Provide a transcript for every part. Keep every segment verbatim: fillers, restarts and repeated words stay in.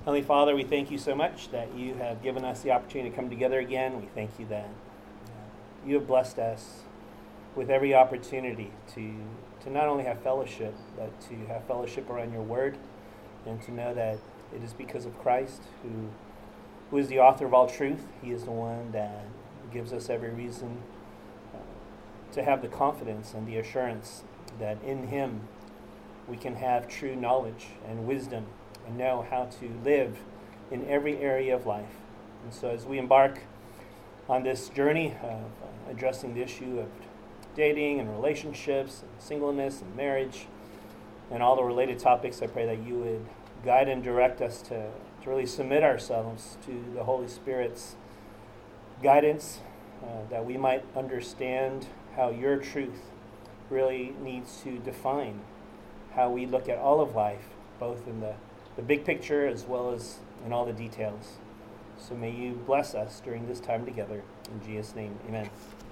Heavenly Father, we thank you so much that you have given us the opportunity to come together again. We thank you that uh, you have blessed us with every opportunity to, to not only have fellowship, but to have fellowship around your word, and to know that it is because of Christ, who, who is the author of all truth. He is the one that gives us every reason uh, to have the confidence and the assurance that in him we can have true knowledge and wisdom and know how to live in every area of life. And so as we embark on this journey of uh, addressing the issue of dating and relationships and singleness and marriage and all the related topics, I pray that you would guide and direct us to, to really submit ourselves to the Holy Spirit's guidance, uh, that we might understand how your truth really needs to define how we look at all of life, both in the, the big picture as well as in all the details. So may you bless us during this time together. In Jesus' name, amen.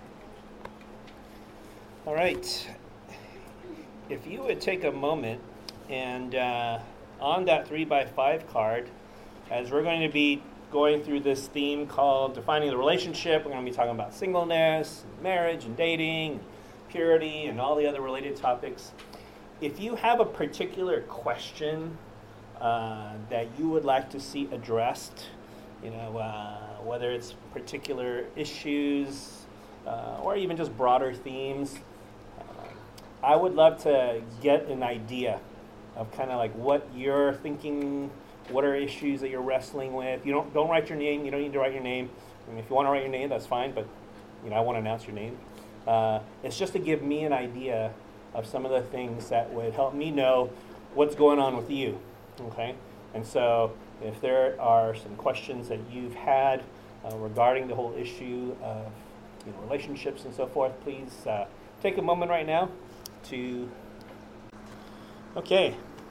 All right. If you would take a moment and uh, on that three by five card, as we're going to be going through this theme called Defining the Relationship, we're going to be talking about singleness, and marriage, and dating, purity, and all the other related topics. If you have a particular question uh, that you would like to see addressed, you know, uh, whether it's particular issues uh, or even just broader themes, uh, I would love to get an idea of kind of like what you're thinking. What are issues that you're wrestling with? You don't don't write your name. You don't need to write your name. I mean, if you want to write your name, that's fine. But you know, I want to announce your name. Uh, it's just to give me an idea of some of the things that would help me know what's going on with you. Okay, and so if there are some questions that you've had uh, regarding the whole issue of you know, relationships and so forth, please uh, take a moment right now to. Okay.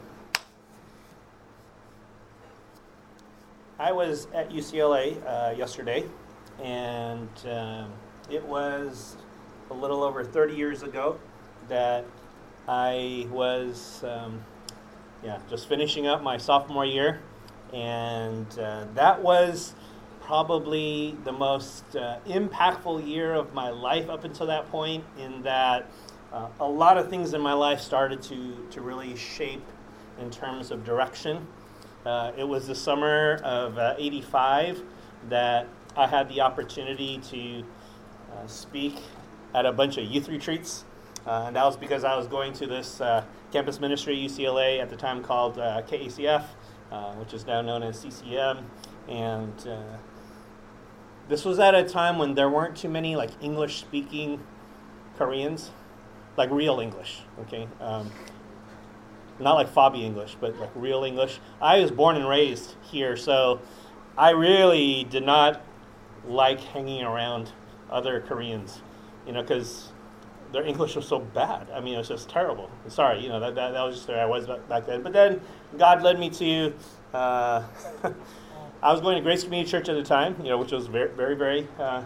I was at U C L A uh, yesterday, and um, it was a little over thirty years ago that I was um, yeah, just finishing up my sophomore year, and uh, that was probably the most uh, impactful year of my life up until that point, in that uh, a lot of things in my life started to, to really shape in terms of direction. Uh, it was the summer of uh, eighty-five that I had the opportunity to uh, speak at a bunch of youth retreats. Uh, and that was because I was going to this uh, campus ministry at U C L A at the time called uh, K A C F, uh, which is now known as C C M. And uh, this was at a time when there weren't too many like English-speaking Koreans, like real English, okay? Um, Not like Fabi English, but like real English. I was born and raised here, so I really did not like hanging around other Koreans, you know, because their English was so bad. I mean, it was just terrible. Sorry, you know, that that, that was just where I was back then. But then God led me to, uh, I was going to Grace Community Church at the time, you know, which was very, very, very uh,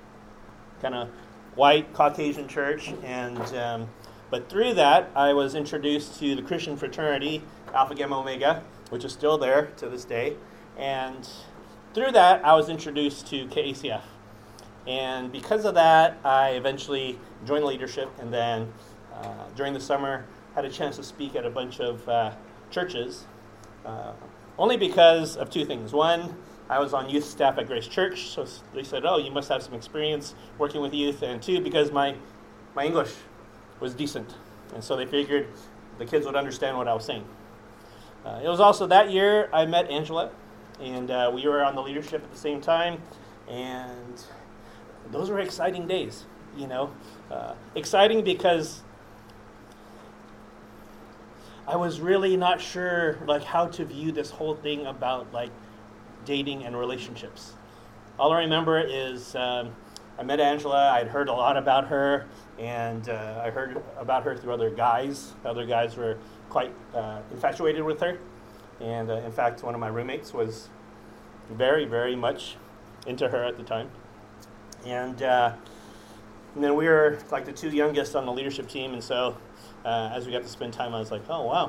kind of white Caucasian church, and um, But through that, I was introduced to the Christian fraternity, Alpha Gamma Omega, which is still there to this day. And through that, I was introduced to K A C F. And because of that, I eventually joined leadership, and then uh, during the summer, had a chance to speak at a bunch of uh, churches, uh, only because of two things. One, I was on youth staff at Grace Church, so they said, oh, you must have some experience working with youth. And two, because my, my English was decent, and so they figured the kids would understand what I was saying. Uh, it was also that year I met Angela, and uh, we were on the leadership at the same time, and those were exciting days, you know. Uh, exciting because I was really not sure like how to view this whole thing about like dating and relationships. All I remember is um, I met Angela. I'd heard a lot about her, and uh, I heard about her through other guys. Other guys were quite uh, infatuated with her, and uh, in fact, one of my roommates was very, very much into her at the time. And, uh, and then we were like the two youngest on the leadership team, and so uh, as we got to spend time, I was like, oh wow,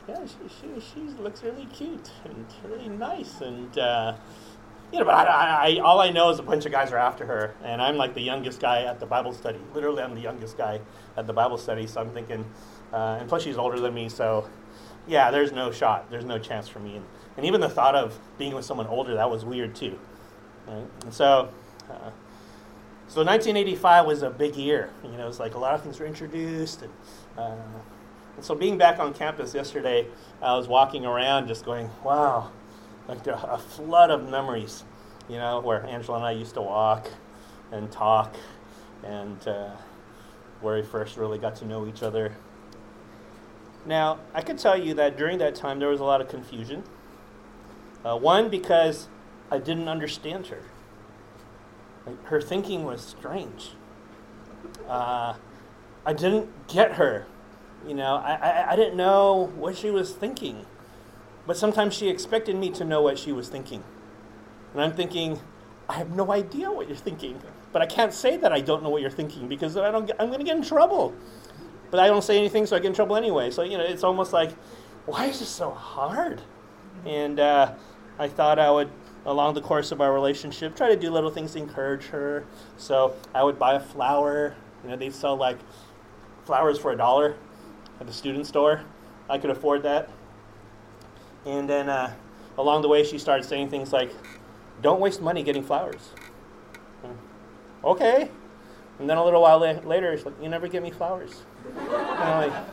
yeah, she, she, she looks really cute and really nice. And, uh, you know, but I, I, I, all I know is a bunch of guys are after her. And I'm like the youngest guy at the Bible study. Literally, I'm the youngest guy at the Bible study. So I'm thinking, uh, and plus she's older than me. So, yeah, there's no shot. There's no chance for me. And, and even the thought of being with someone older, that was weird too. Right? And so, uh, so nineteen eighty-five was a big year. You know, it was like a lot of things were introduced. And, uh, and so being back on campus yesterday, I was walking around just going, wow, like a flood of memories, you know, where Angela and I used to walk and talk and uh, where we first really got to know each other. Now, I can tell you that during that time there was a lot of confusion. Uh, one, because I didn't understand her. Like, her thinking was strange. Uh, I didn't get her. You know, I, I, I didn't know what she was thinking. But sometimes she expected me to know what she was thinking. And I'm thinking, I have no idea what you're thinking. But I can't say that I don't know what you're thinking because I don't, I'm going to get in trouble. But I don't say anything, so I get in trouble anyway. So, you know, it's almost like, why is this so hard? And uh, I thought I would, along the course of our relationship, try to do little things to encourage her. So I would buy a flower. You know, they sell like flowers for a dollar at the student store. I could afford that. And then uh, along the way, she started saying things like, don't waste money getting flowers. Okay. And then a little while la- later, she's like, you never get me flowers. And I'm like,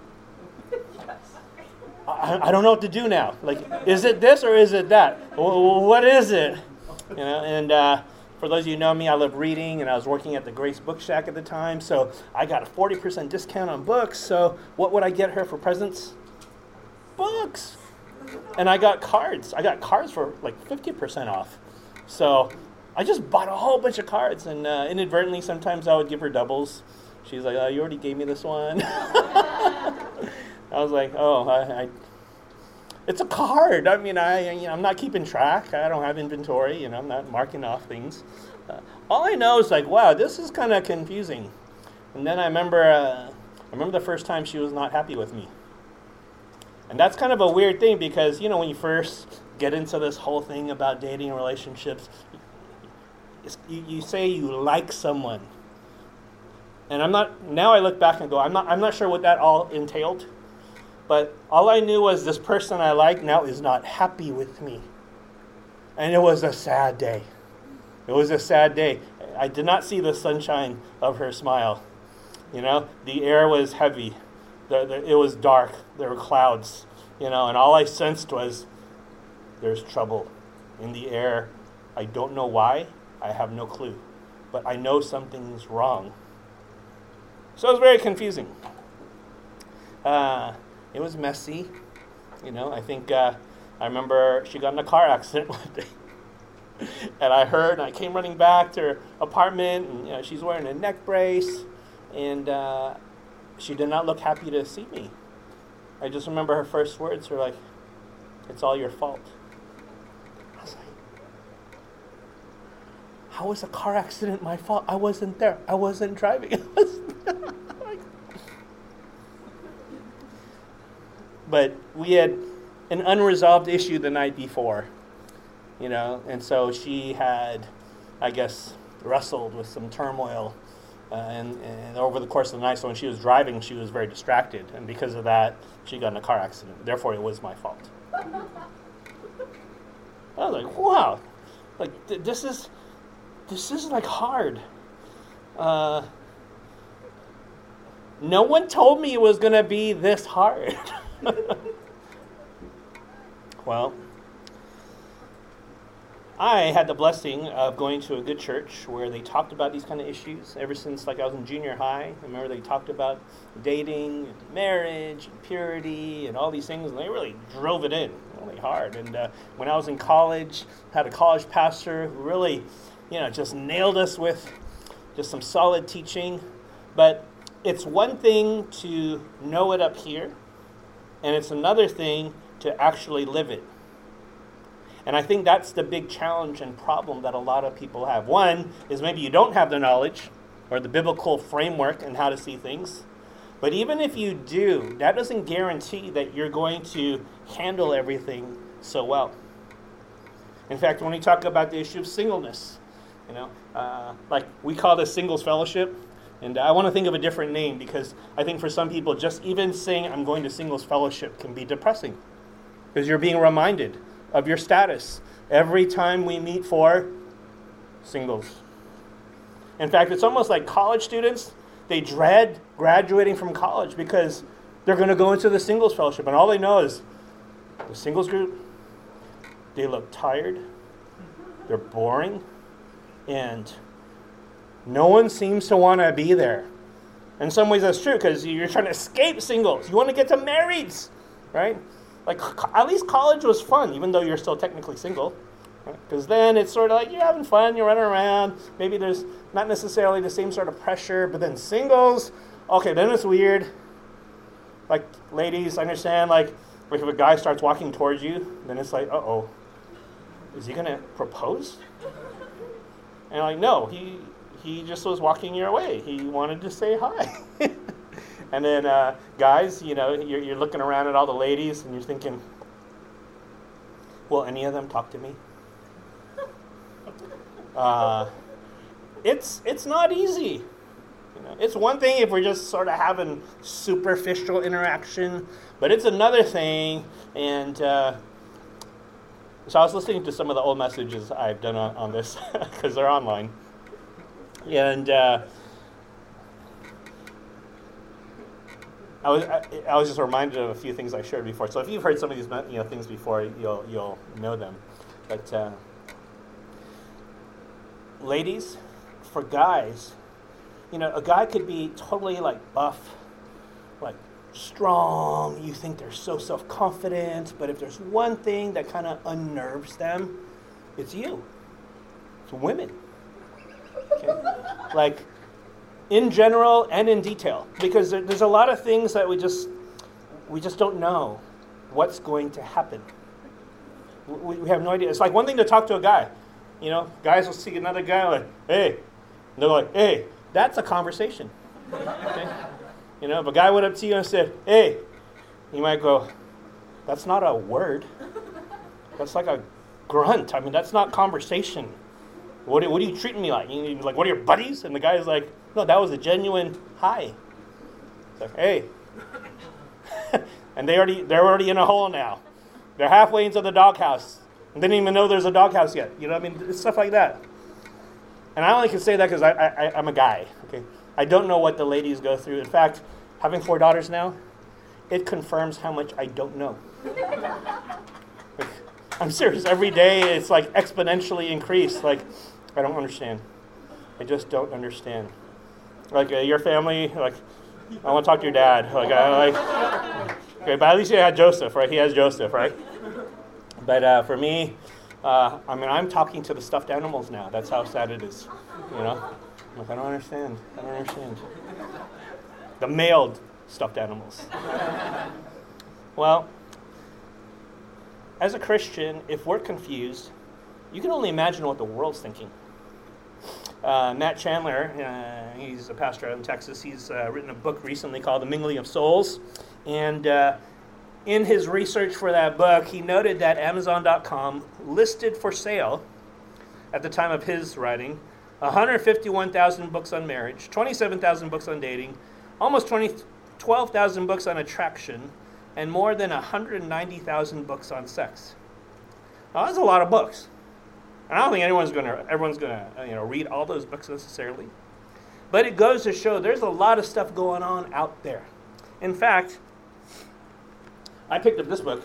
I, I don't know what to do now. Like, is it this or is it that? W- what is it? You know, and uh, for those of you who know me, I love reading, and I was working at the Grace Book Shack at the time, so I got a forty percent discount on books. So what would I get her for presents? Books. And I got cards. I got cards for like fifty percent off. So I just bought a whole bunch of cards, and uh, inadvertently sometimes I would give her doubles. She's like, oh, you already gave me this one. I was like, oh, I, I, it's a card. I mean, I, you know, I'm not keeping track. I don't have inventory. You know, I'm not marking off things. Uh, all I know is like, wow, this is kind of confusing. And then I remember, uh, I remember the first time she was not happy with me. And that's kind of a weird thing because, you know, when you first get into this whole thing about dating and relationships, it's, you, you say you like someone. And I'm not, now I look back and go, I'm not I'm not sure what that all entailed. But all I knew was this person I like now is not happy with me. And it was a sad day. It was a sad day. I did not see the sunshine of her smile. You know, the air was heavy. The, the, it was dark. There were clouds. You know, and all I sensed was there's trouble in the air. I don't know why. I have no clue. But I know something's wrong. So it was very confusing. Uh, it was messy. You know, I think, uh, I remember she got in a car accident one day. And I heard, and I came running back to her apartment, and you know, she's wearing a neck brace, and uh, she did not look happy to see me. I just remember her first words were like, it's all your fault. I was like, how was a car accident my fault? I wasn't there. I wasn't driving. But we had an unresolved issue the night before, you know, and so she had, I guess, wrestled with some turmoil, uh, and, and over the course of the night, so when she was driving, she was very distracted, and because of that, she got in a car accident. Therefore, it was my fault. I was like, wow, like th- this is, this is like hard. Uh, no one told me it was going to be this hard. Well, I had the blessing of going to a good church where they talked about these kind of issues ever since like I was in junior high. I remember they talked about dating and marriage and purity and all these things, and they really drove it in really hard. And uh, when I was in college, had a college pastor who really, you know, just nailed us with just some solid teaching. But it's one thing to know it up here, and it's another thing to actually live it. And I think that's the big challenge and problem that a lot of people have. One is maybe you don't have the knowledge or the biblical framework and how to see things. But even if you do, that doesn't guarantee that you're going to handle everything so well. In fact, when we talk about the issue of singleness, you know, uh, like we call this singles fellowship, and I want to think of a different name because I think for some people, just even saying I'm going to singles fellowship can be depressing because you're being reminded of your status every time we meet for singles. In fact, it's almost like college students, they dread graduating from college because they're going to go into the singles fellowship, and all they know is the singles group, they look tired, they're boring, and no one seems to want to be there. In some ways that's true because you're trying to escape singles. You want to get to marrieds, right? Like, at least college was fun, even though you're still technically single. Because then it's sort of like you're having fun, you're running around. Maybe there's not necessarily the same sort of pressure, but then singles, okay, then it's weird. Like, ladies, understand, like, if a guy starts walking towards you, then it's like, uh-oh, is he going to propose? And like, no, he he just was walking your way. He wanted to say hi. And then uh, guys, you know, you're, you're looking around at all the ladies, and you're thinking, will any of them talk to me? Uh, it's it's not easy. You know, it's one thing if we're just sort of having superficial interaction, but it's another thing. And uh, so I was listening to some of the old messages I've done on, on this because they're online, and uh, I was I, I was just reminded of a few things I shared before. So if you've heard some of these you know things before, you'll you'll know them, but. Uh, Ladies, for guys, you know, a guy could be totally like buff, like strong. You think they're so self-confident, but if there's one thing that kind of unnerves them, it's you. It's women. Okay? Like, in general and in detail, because there, there's a lot of things that we just we just don't know what's going to happen. We, we have no idea. It's like one thing to talk to a guy. You know, guys will see another guy like, hey. And they're like, hey, that's a conversation. Okay? You know, if a guy went up to you and said, hey, you might go, that's not a word. That's like a grunt. I mean, that's not conversation. What are, what are you treating me like? You like, what are your buddies? And the guy's like, no, that was a genuine hi. It's like, hey. And they already, they're already in a hole now. They're halfway into the doghouse. And they didn't even know there's a doghouse yet. You know what I mean? It's stuff like that. And I only can say that because I, I, I'm a guy. Okay, I don't know what the ladies go through. In fact, having four daughters now, it confirms how much I don't know. Like, I'm serious. Every day it's like exponentially increased. Like, I don't understand. I just don't understand. Like uh, your family, like, I want to talk to your dad. Like, I like. Okay, but at least you had Joseph, right? He has Joseph, right? But uh, for me, uh, I mean, I'm talking to the stuffed animals now. That's how sad it is, you know? I'm like, I don't understand. I don't understand. The mailed stuffed animals. Well, as a Christian, if we're confused, you can only imagine what the world's thinking. Uh, Matt Chandler, uh, he's a pastor out in Texas. He's uh, written a book recently called The Mingling of Souls. And uh, in his research for that book, he noted that Amazon dot com listed for sale, at the time of his writing, one hundred fifty-one thousand books on marriage, twenty-seven thousand books on dating, almost twelve thousand books on attraction, and more than one hundred ninety thousand books on sex. Now, that's a lot of books. And I don't think anyone's going to, everyone's going to, you know, read all those books necessarily. But it goes to show there's a lot of stuff going on out there. In fact, I picked up this book,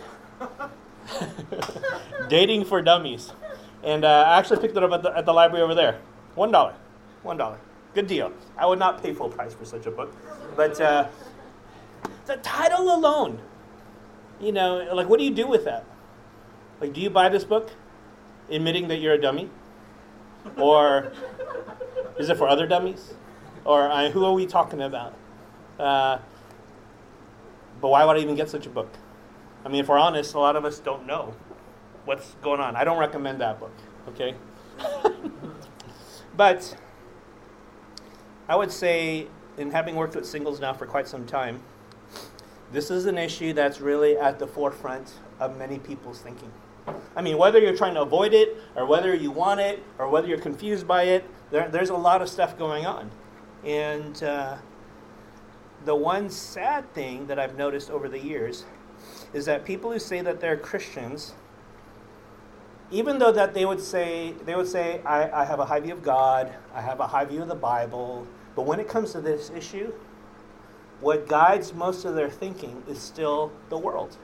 Dating for Dummies. And uh, I actually picked it up at the, at the library over there. One dollar. One dollar. Good deal. I would not pay full price for such a book. But uh, the title alone, you know, like, what do you do with that? Like, do you buy this book admitting that you're a dummy? Or is it for other dummies? Or uh, who are we talking about? Uh, but why would I even get such a book? I mean, if we're honest, a lot of us don't know what's going on. I don't recommend that book, okay? But I would say in having worked with singles now for quite some time, this is an issue that's really at the forefront of many people's thinking. I mean, whether you're trying to avoid it, or whether you want it, or whether you're confused by it, there, there's a lot of stuff going on. And uh, the one sad thing that I've noticed over the years is that people who say that they're Christians, even though that they would say, they would say, I, I have a high view of God, I have a high view of the Bible, but when it comes to this issue, what guides most of their thinking is still the world.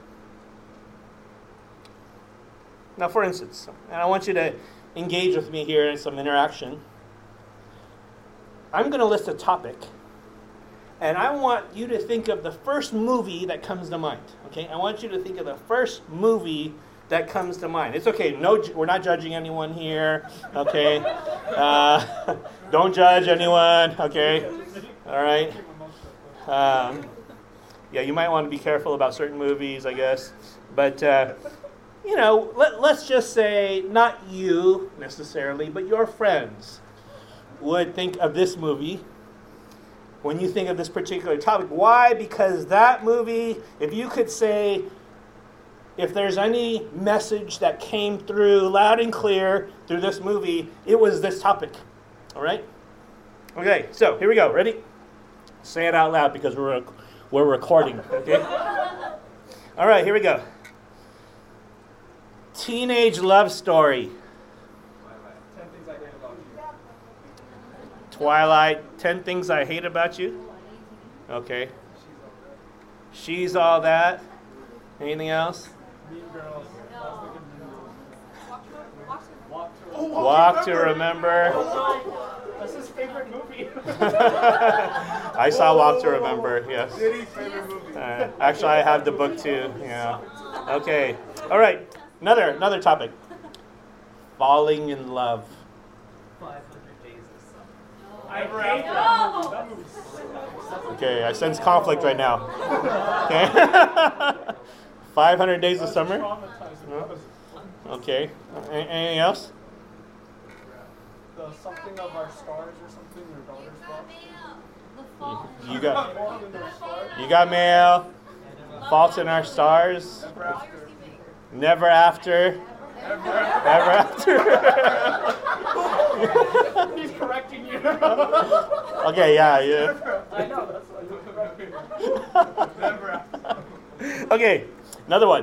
Now, for instance, and I want you to engage with me here in some interaction. I'm going to list a topic, and I want you to think of the first movie that comes to mind. Okay, I want you to think of the first movie that comes to mind. It's okay. No, we're not judging anyone here. Okay, uh, don't judge anyone. Okay, all right. Um, yeah, you might want to be careful about certain movies, I guess. But uh, you know, let, let's just say not you necessarily, but your friends would think of this movie when you think of this particular topic. Why? Because that movie, if you could say, if there's any message that came through loud and clear through this movie, it was this topic. All right? Okay, so here we go. Ready? Say it out loud because we're we're recording. Okay? All right, here we go. Teenage love story. Twilight, ten Things I Hate About You. Okay. She's All That. Anything else? Walk to Remember. That's his favorite movie. I saw Walk to Remember, yes. Uh, actually, I have the book too. Yeah. Okay. All right. Another another topic. Falling in love. I hate that movie. Okay, I sense conflict right now. Okay. five hundred Days of Summer. No? Okay. Anything else? The Something of Our Stars or something, your daughter's book. You, you got you got mail. Fault in Our Stars. Never After. Never Ever After. He's correcting you. Okay, yeah, yeah. I know, that's why he's correcting you. Never After. Okay, another one.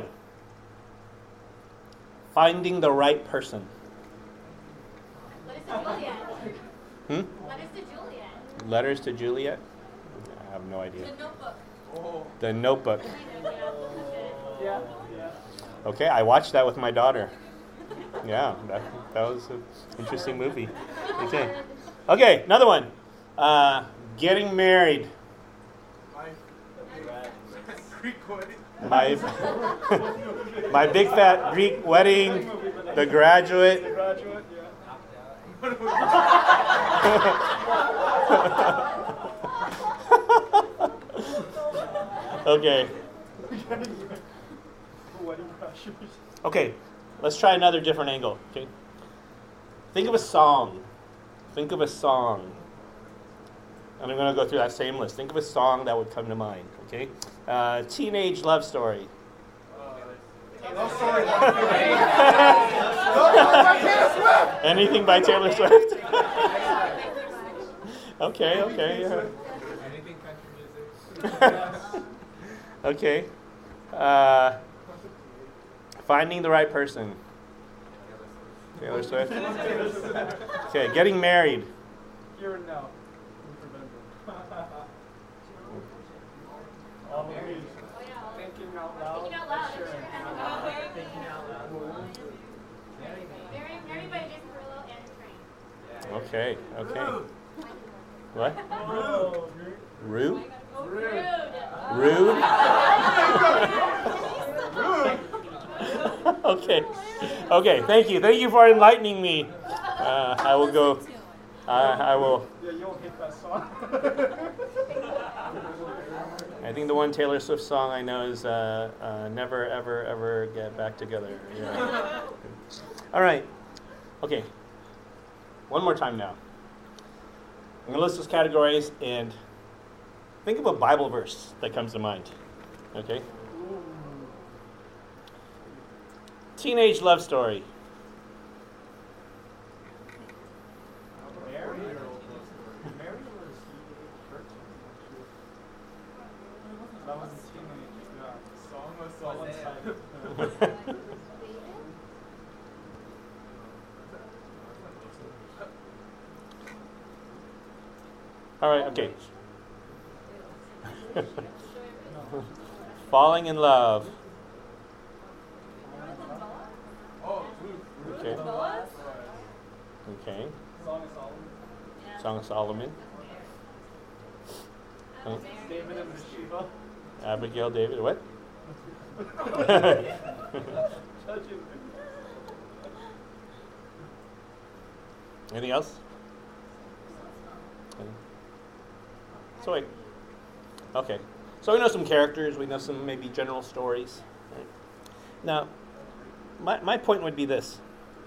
Finding the right person. Letters to Juliet. Hmm? Letters to Juliet. Letters to Juliet? I have no idea. The Notebook. Oh. The Notebook. Yeah, yeah. Okay, I watched that with my daughter. Yeah, that, that was an interesting movie. Okay, okay, another one. Uh, getting married. Greek wedding. My, my big fat Greek wedding. The Graduate. The Graduate, yeah. Okay. Wedding crashers. Okay, let's try another different angle. Okay, think of a song. Think of a song. And I'm going to go through that same list. Think of a song that would come to mind. Okay, uh, teenage love story. Love story. Anything by Taylor Swift? Okay, okay. Yeah. Anything country music. Okay. Uh, finding the right person. Taylor Swift. Okay, getting married. Here and now. All movies. Thinking out loud. Thinking out loud. Sure. Thinking out loud. Mary, Mary by Jason Derulo and Train. Okay, okay. What? Oh, Rude? Rude. Rude? Okay. Okay, thank you. Thank you for enlightening me. Uh, I will go. Uh, I will. Yeah, you won't hit that song. I think the one Taylor Swift song I know is uh, uh, Never, Ever, Ever Get Back Together. Yeah. All right. Okay. One more time now. I'm going to list those categories, and think of a Bible verse that comes to mind. Okay? Teenage love story. Mary? Mary was thirteen. That was a teenage. Yeah. Song was so excited. All right, okay. Falling in love. Oh, Ruth. Okay. Boaz? Okay. Song of Solomon. Song of Solomon. Okay. David and Bathsheba. Abigail, David, what? Anything else? So wait. Okay. So we know some characters. We know some maybe general stories. Right? Now, my my point would be this.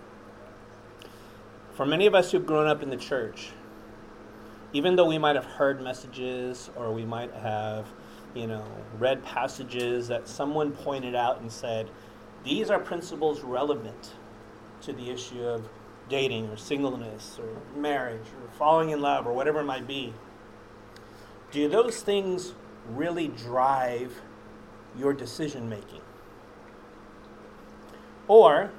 For many of us who've grown up in the church, even though we might have heard messages or we might have, you know, read passages that someone pointed out and said, these are principles relevant to the issue of dating or singleness or marriage or falling in love or whatever it might be, do those things really drive your decision making? Or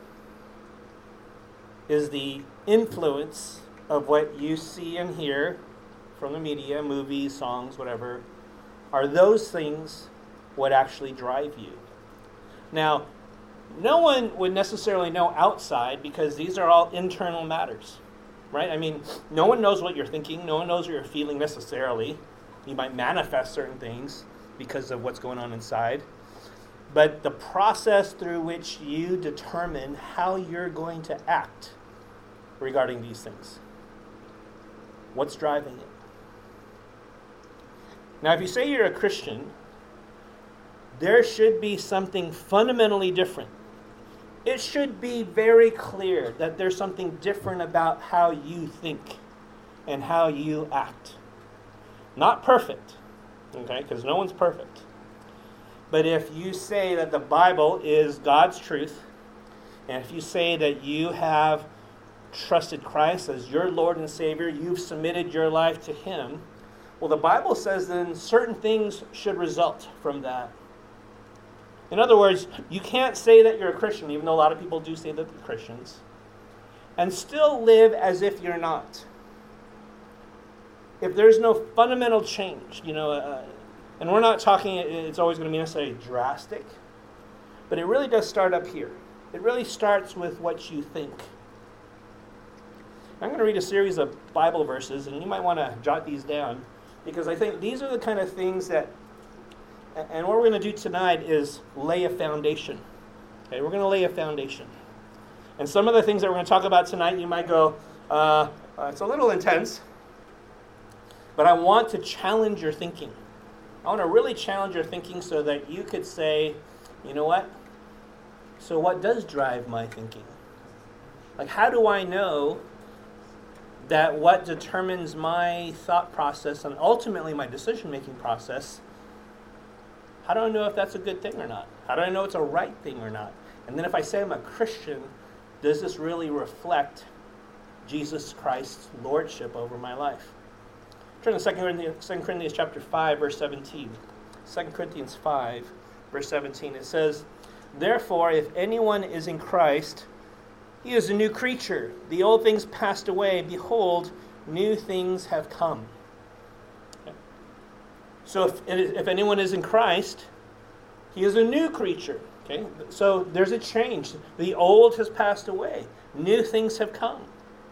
is the influence of what you see and hear from the media, movies, songs, whatever, are those things what actually drive you? Now, no one would necessarily know outside because these are all internal matters, right? I mean, no one knows what you're thinking. No one knows what you're feeling necessarily. You might manifest certain things because of what's going on inside. But the process through which you determine how you're going to act regarding these things. What's driving it? Now, if you say you're a Christian, there should be something fundamentally different. It should be very clear that there's something different about how you think and how you act. Not perfect, okay, because no one's perfect. But if you say that the Bible is God's truth, and if you say that you have trusted Christ as your Lord and Savior, you've submitted your life to Him, well, the Bible says then certain things should result from that. In other words, you can't say that you're a Christian, even though a lot of people do say that they're Christians, and still live as if you're not. If there's no fundamental change, you know, uh, and we're not talking, it's always going to be necessarily drastic, but it really does start up here. It really starts with what you think. I'm going to read a series of Bible verses, and you might want to jot these down, because I think these are the kind of things that, and what we're going to do tonight is lay a foundation. Okay, we're going to lay a foundation. And some of the things that we're going to talk about tonight, you might go, uh, uh, it's a little intense, but I want to challenge your thinking. I want to really challenge your thinking so that you could say, you know what? So what does drive my thinking? Like, how do I know that what determines my thought process and ultimately my decision-making process, how do I know if that's a good thing or not? How do I know it's a right thing or not? And then if I say I'm a Christian, does this really reflect Jesus Christ's lordship over my life? Turn to Second Corinthians, Second Corinthians chapter five, verse seventeen. Second Corinthians five, verse seventeen. It says, "Therefore, if anyone is in Christ, he is a new creature. The old things passed away. Behold, new things have come." Okay. So if, if anyone is in Christ, he is a new creature. Okay. So there's a change. The old has passed away. New things have come.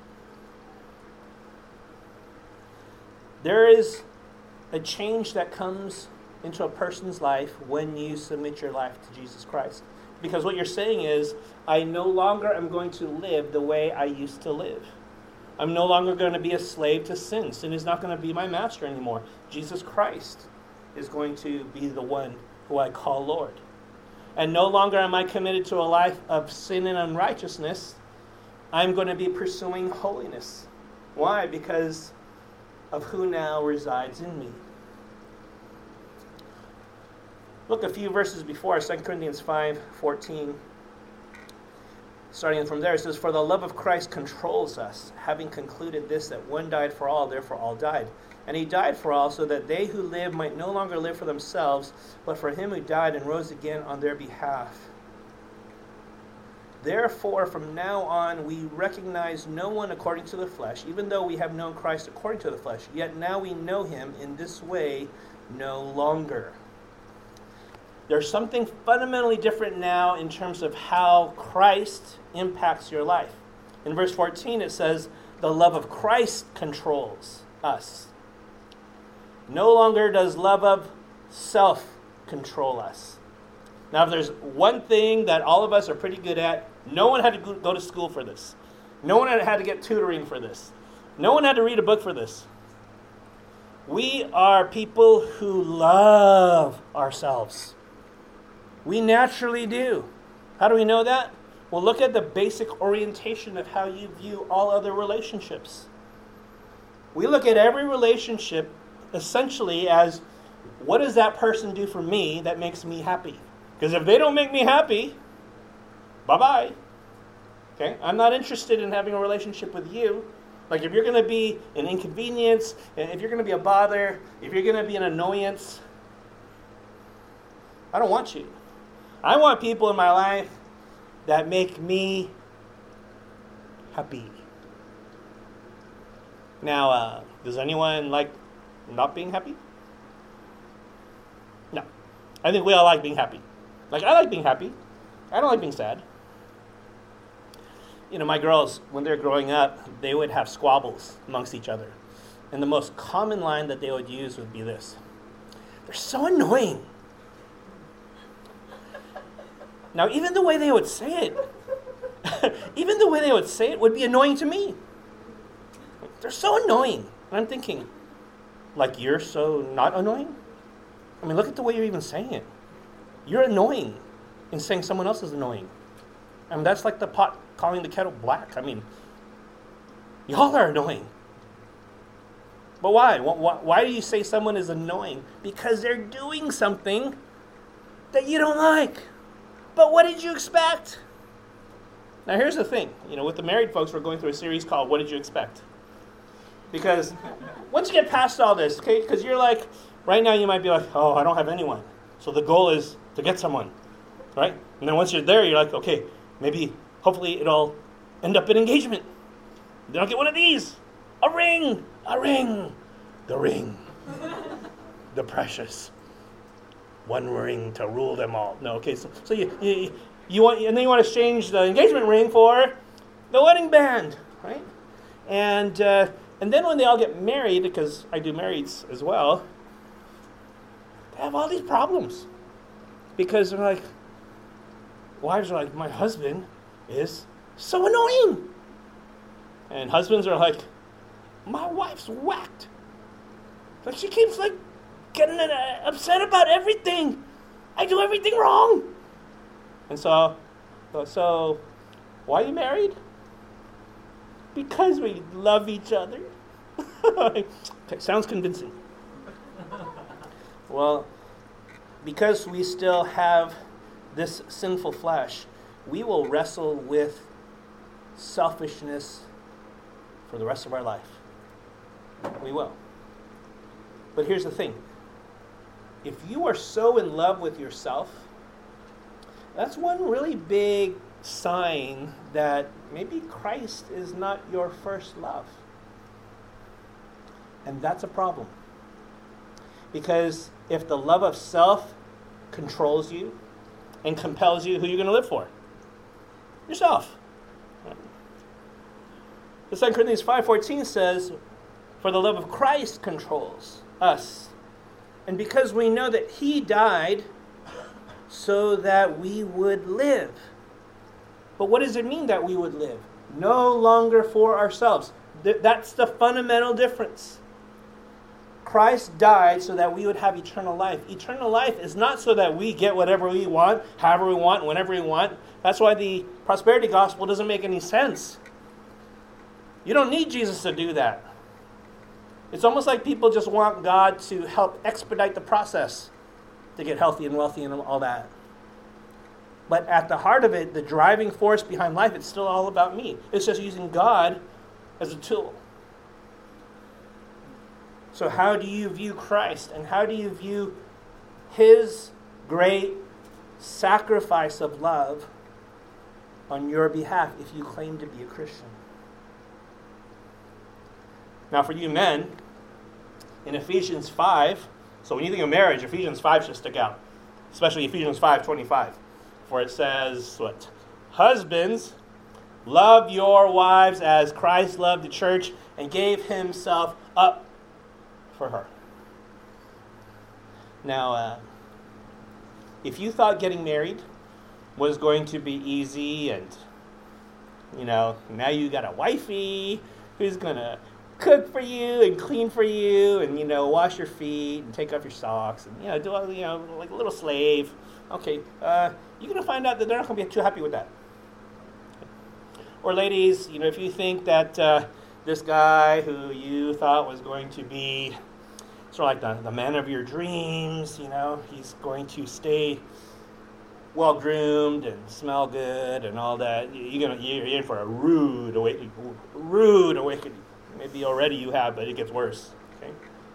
There is a change that comes into a person's life when you submit your life to Jesus Christ. Because what you're saying is, I no longer am going to live the way I used to live. I'm no longer going to be a slave to sin. Sin is not going to be my master anymore. Jesus Christ is going to be the one who I call Lord. And no longer am I committed to a life of sin and unrighteousness. I'm going to be pursuing holiness. Why? Because of who now resides in me. Look a few verses before, Second Corinthians five fourteen. Starting from there, it says, "For the love of Christ controls us, having concluded this, that one died for all, therefore all died. And he died for all, so that they who live might no longer live for themselves, but for him who died and rose again on their behalf. Therefore, from now on, we recognize no one according to the flesh, even though we have known Christ according to the flesh. Yet now we know him in this way no longer." There's something fundamentally different now in terms of how Christ impacts your life. In verse fourteen, it says, "The love of Christ controls us." No longer does love of self control us. Now, if there's one thing that all of us are pretty good at, no one had to go to school for this. No one had to get tutoring for this. No one had to read a book for this. We are people who love ourselves. We naturally do. How do we know that? Well, look at the basic orientation of how you view all other relationships. We look at every relationship essentially as, what does that person do for me that makes me happy? Because if they don't make me happy, bye-bye. Okay? I'm not interested in having a relationship with you. Like, if you're going to be an inconvenience, if you're going to be a bother, if you're going to be an annoyance, I don't want you. I want people in my life that make me happy. Now, uh, does anyone like not being happy? No. I think we all like being happy. Like, I like being happy. I don't like being sad. You know, my girls, when they're growing up, they would have squabbles amongst each other. And the most common line that they would use would be this: "They're so annoying." Now, even the way they would say it, even the way they would say it would be annoying to me. They're so annoying. And I'm thinking, like, you're so not annoying? I mean, look at the way you're even saying it. You're annoying in saying someone else is annoying. I mean, that's like the pot calling the kettle black. I mean, y'all are annoying. But why? Why, why do you say someone is annoying? Because they're doing something that you don't like. But what did you expect? Now, here's the thing. You know, with the married folks, we're going through a series called What Did You Expect? Because once you get past all this, okay, because you're like, right now you might be like, oh, I don't have anyone. So the goal is to get someone, right? And then once you're there, you're like, okay, maybe, hopefully it'll end up in engagement. Then I'll get one of these. A ring. A ring. The ring. The precious. One ring to rule them all. No, okay, so, so you, you you want, and then you want to exchange the engagement ring for the wedding band, right? And uh, and then when they all get married, because I do marrieds as well, they have all these problems. Because they're like, wives are like, my husband is so annoying. And husbands are like, my wife's whacked. Like, she keeps like getting uh, upset about everything. I do everything wrong. And so, so, why are you married? Because we love each other. Okay, sounds convincing. Well, because we still have this sinful flesh, we will wrestle with selfishness for the rest of our life. We will. But here's the thing. If you are so in love with yourself, that's one really big sign that maybe Christ is not your first love. And that's a problem. Because if the love of self controls you and compels you, who are you going to live for? Yourself. The Second Corinthians five fourteen says, for the love of Christ controls us. And because we know that he died so that we would live. But what does it mean that we would live? No longer for ourselves. Th- that's the fundamental difference. Christ died so that we would have eternal life. Eternal life is not so that we get whatever we want, however we want, whenever we want. That's why the prosperity gospel doesn't make any sense. You don't need Jesus to do that. It's almost like people just want God to help expedite the process. to get healthy and wealthy and all that. But at the heart of it, the driving force behind life, it's still all about me. It's just using God as a tool. So how do you view Christ? And how do you view his great sacrifice of love on your behalf if you claim to be a Christian? Now for you men, in Ephesians five, so when you think of marriage, Ephesians five should stick out. Especially Ephesians five twenty-five. For it says, what? Husbands, love your wives as Christ loved the church and gave himself up for her. Now, uh, if you thought getting married was going to be easy and, you know, now you got a wifey who's going to cook for you and clean for you and, you know, wash your feet and take off your socks and, you know, do all, you know, like a little slave. Okay, uh, you're going to find out that they're not going to be too happy with that. Or ladies, you know, if you think that uh, this guy who you thought was going to be sort of like the, the man of your dreams, you know, he's going to stay well-groomed and smell good and all that, you're, gonna, you're in for a rude awakening. Rude awakening. Maybe already you have, but it gets worse. Okay?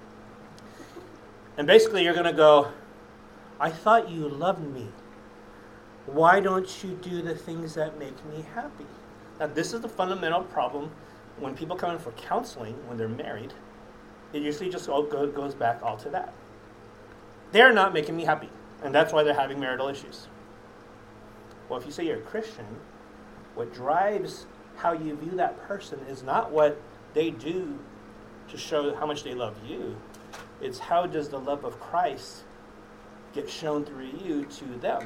And basically you're going to go, I thought you loved me. Why don't you do the things that make me happy? Now, this is the fundamental problem when people come in for counseling when they're married. It usually just all go, goes back all to that. They're not making me happy, and that's why they're having marital issues. Well, if you say you're a Christian, what drives how you view that person is not what they do to show how much they love you. It's how does the love of Christ get shown through you to them.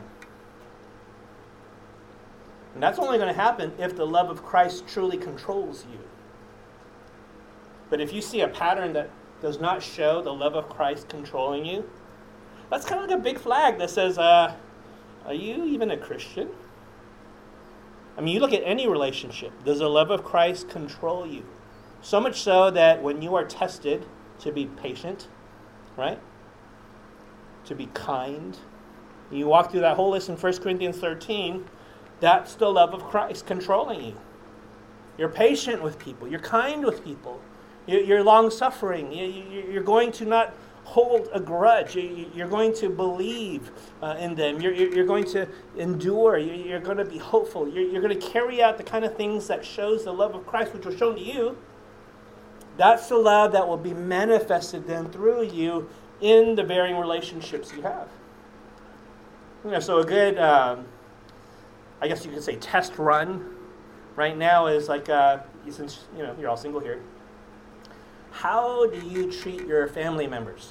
And that's only going to happen if the love of Christ truly controls you. But if you see a pattern that does not show the love of Christ controlling you, that's kind of like a big flag that says, uh, are you even a Christian? I mean, you look at any relationship. Does the love of Christ control you? So much so that when you are tested to be patient, right? To be kind. You walk through that whole list in First Corinthians thirteen, that's the love of Christ controlling you. You're patient with people. You're kind with people. You're long-suffering. You're going to not hold a grudge. You're going to believe uh, in them. You're, you're going to endure. You're going to be hopeful. You're, you're going to carry out the kind of things that shows the love of Christ, which was shown to you. That's the love that will be manifested then through you in the varying relationships you have. You know, so a good, um, I guess you could say, test run right now is like, uh, since you know you're all single here. How do you treat your family members?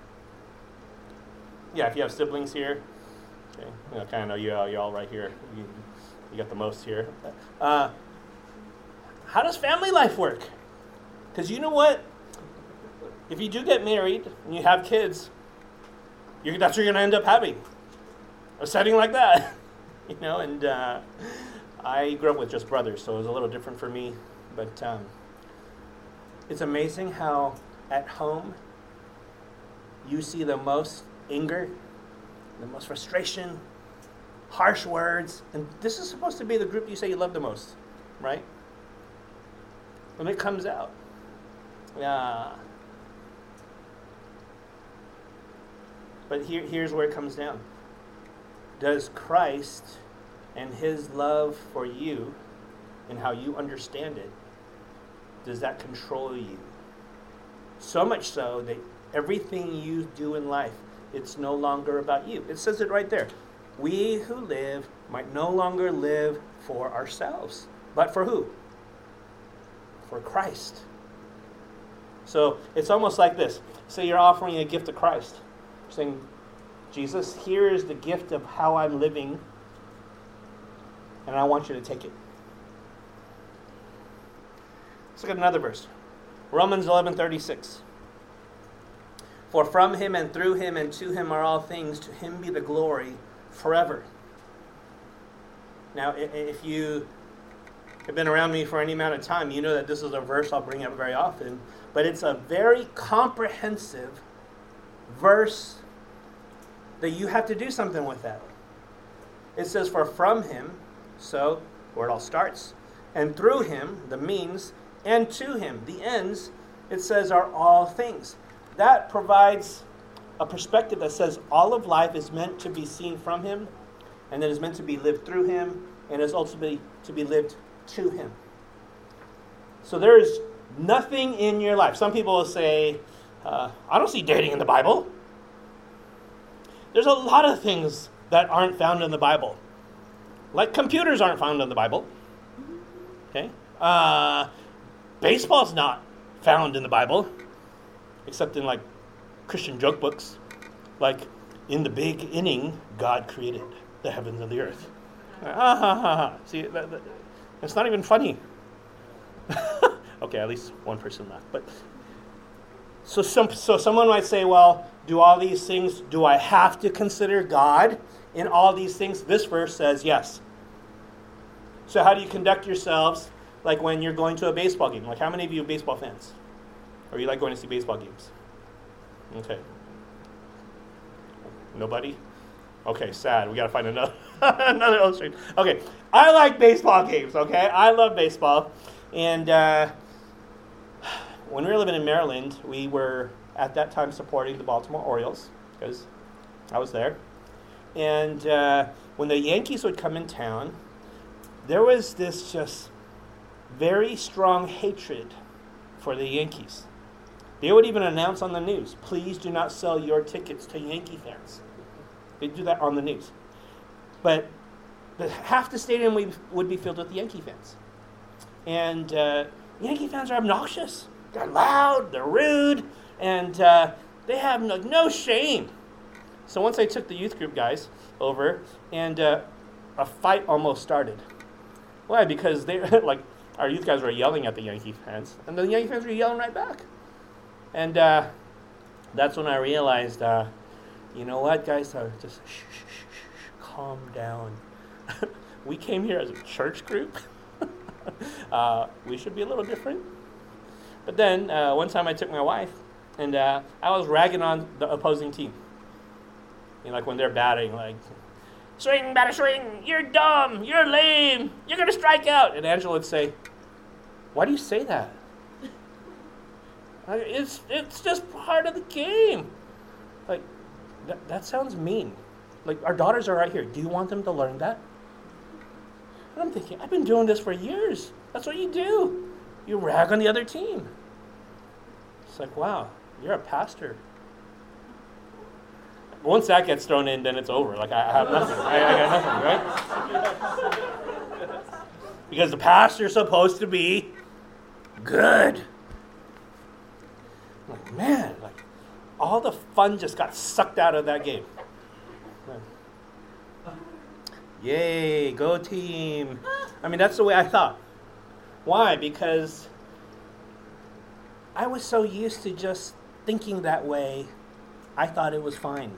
Yeah, if you have siblings here, okay, you know, kind of know you all, you're all right here. You, you got the most here. Uh, how does family life work? Because you know what? If you do get married and you have kids, you're, that's what you're going to end up having. A setting like that. you know, and uh, I grew up with just brothers, so it was a little different for me. But um, it's amazing how at home you see the most anger, the most frustration, harsh words, and this is supposed to be the group you say you love the most, right? When it comes out. Yeah. But here, here's where it comes down. Does Christ and his love for you and how you understand it, does that control you? So much so that everything you do in life, it's no longer about you. It says it right there. We who live might no longer live for ourselves, but for who? For Christ. So it's almost like this. Say you're offering a gift to Christ. You're saying, Jesus, here is the gift of how I'm living, and I want you to take it. Let's look at another verse. Romans eleven thirty-six. For from him and through him and to him are all things, to him be the glory forever. Now, if you have been around me for any amount of time, you know that this is a verse I'll bring up very often, but it's a very comprehensive verse that you have to do something with that. It says, for from him, so where it all starts, and through him, the means, and to him, the ends, it says, are all things. That provides a perspective that says all of life is meant to be seen from him, and that is meant to be lived through him, and is ultimately to be lived to him. So there is nothing in your life. Some people will say, uh, I don't see dating in the Bible. There's a lot of things that aren't found in the Bible. Like computers aren't found in the Bible. Okay? Uh, baseball's not found in the Bible, except in like Christian joke books. Like, in the big inning, God created the heavens and the earth. Ah, ha, ha, ha. See, that, that, it's not even funny. Okay, at least one person laughed. But so some so someone might say, well, do all these things, do I have to consider God in all these things? This verse says yes. So how do you conduct yourselves like when you're going to a baseball game? Like, how many of you are baseball fans? Or you like going to see baseball games? Okay. Nobody? Okay, sad. We got to find another another illustration. Okay, I like baseball games, okay? I love baseball. And uh, when we were living in Maryland, we were at that time supporting the Baltimore Orioles because I was there. And uh, when the Yankees would come in town, there was this just very strong hatred for the Yankees. They would even announce on the news, please do not sell your tickets to Yankee fans. They'd do that on the news. But the, half the stadium we, would be filled with Yankee fans. And uh, Yankee fans are obnoxious. They're loud, they're rude, and uh, they have no, no shame. So once I took the youth group guys over, and uh, a fight almost started. Why? Because they like our youth guys were yelling at the Yankee fans, and the Yankee fans were yelling right back. And uh, that's when I realized, uh, you know what, guys, uh, just shh, shh, shh, shh, calm down. We came here as a church group. uh, we should be a little different. But then uh, one time I took my wife, and uh, I was ragging on the opposing team. You know, like when they're batting, like, swing, batter, swing, you're dumb, you're lame, you're going to strike out. And Angela would say, why do you say that? It's it's just part of the game. Like, that, that sounds mean. Like, our daughters are right here. Do you want them to learn that? And I'm thinking, I've been doing this for years. That's what you do. You rag on the other team. It's like, wow, you're a pastor. Once that gets thrown in, then it's over. Like, I, I have nothing. I, I got nothing, right? Because the pastor's supposed to be good. Like, man, like, all the fun just got sucked out of that game. Yay, go team. I mean, that's the way I thought. Why? Because I was so used to just thinking that way, I thought it was fine.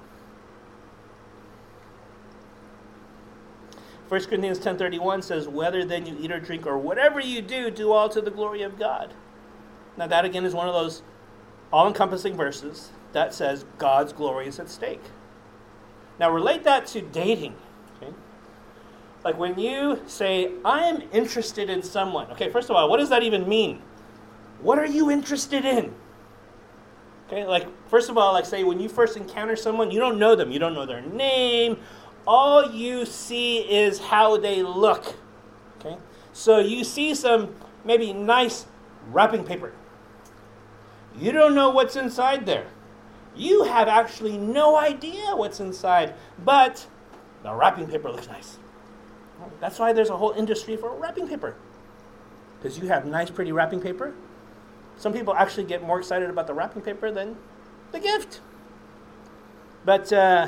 First Corinthians ten thirty-one says, whether then you eat or drink or whatever you do, do all to the glory of God. Now that again is one of those all-encompassing verses that says God's glory is at stake. Now relate that to dating. Okay? Like when you say, I am interested in someone. Okay, first of all, what does that even mean? What are you interested in? Okay, like first of all, like say when you first encounter someone, you don't know them. You don't know their name. All you see is how they look. Okay, so you see some maybe nice wrapping paper. You don't know what's inside there. You have actually no idea what's inside, but the wrapping paper looks nice. That's why there's a whole industry for wrapping paper. Because you have nice, pretty wrapping paper. Some people actually get more excited about the wrapping paper than the gift. But uh,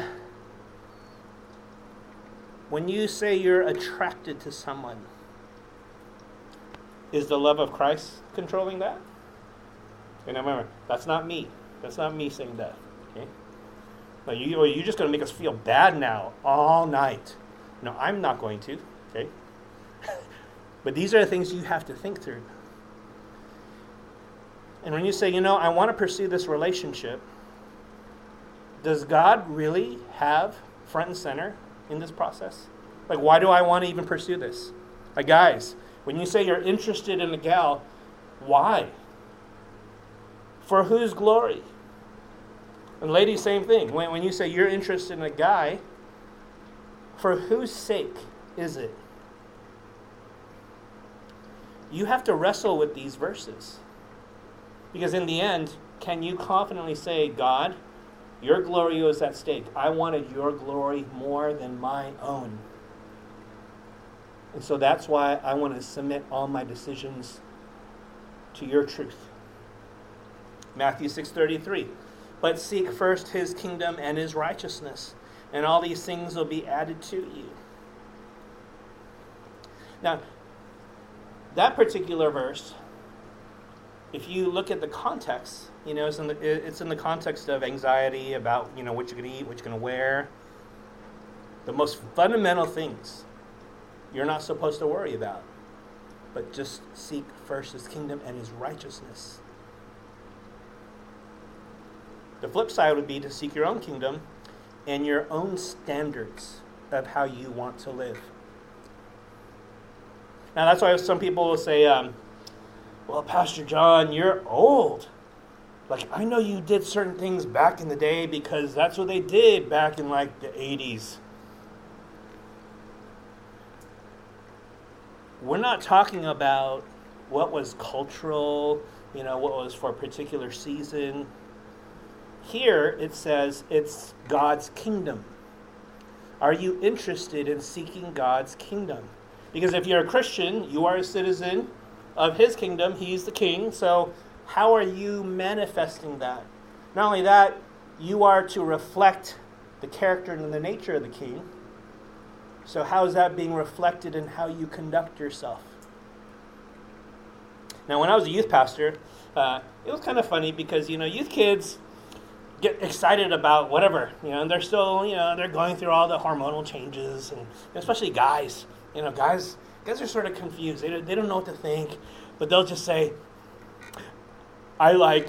when you say you're attracted to someone, is the love of Christ controlling that? And remember, that's not me. That's not me saying that. Okay? Now, you, you're just going to make us feel bad now all night. No, I'm not going to. Okay? But these are the things you have to think through. And when you say, you know, I want to pursue this relationship, does God really have front and center in this process? Like, why do I want to even pursue this? Like, guys, when you say you're interested in a gal, why? For whose glory? And ladies, same thing. When, when you say you're interested in a guy, for whose sake is it? You have to wrestle with these verses. Because in the end, can you confidently say, God, your glory was at stake. I wanted your glory more than my own. And so that's why I want to submit all my decisions to your truth. Matthew six thirty-three. But seek first his kingdom and his righteousness, and all these things will be added to you. Now, that particular verse, if you look at the context, you know, it's in the, it's in the context of anxiety about, you know, what you're going to eat, what you're going to wear. The most fundamental things you're not supposed to worry about, but just seek first his kingdom and his righteousness. The flip side would be to seek your own kingdom and your own standards of how you want to live. Now, that's why some people will say, um, well, Pastor John, you're old. Like, I know you did certain things back in the day because that's what they did back in, like, the eighties. We're not talking about what was cultural, you know, what was for a particular season. Here it says it's God's kingdom. Are you interested in seeking God's kingdom? Because if you're a Christian, you are a citizen of his kingdom. He's the king. So how are you manifesting that? Not only that, you are to reflect the character and the nature of the king. So how is that being reflected in how you conduct yourself? Now, when I was a youth pastor, uh, it was kind of funny because, you know, youth kids get excited about whatever, you know, and they're still, you know, they're going through all the hormonal changes, and especially guys, you know, guys, guys are sort of confused. They don't, they don't know what to think, but they'll just say, I like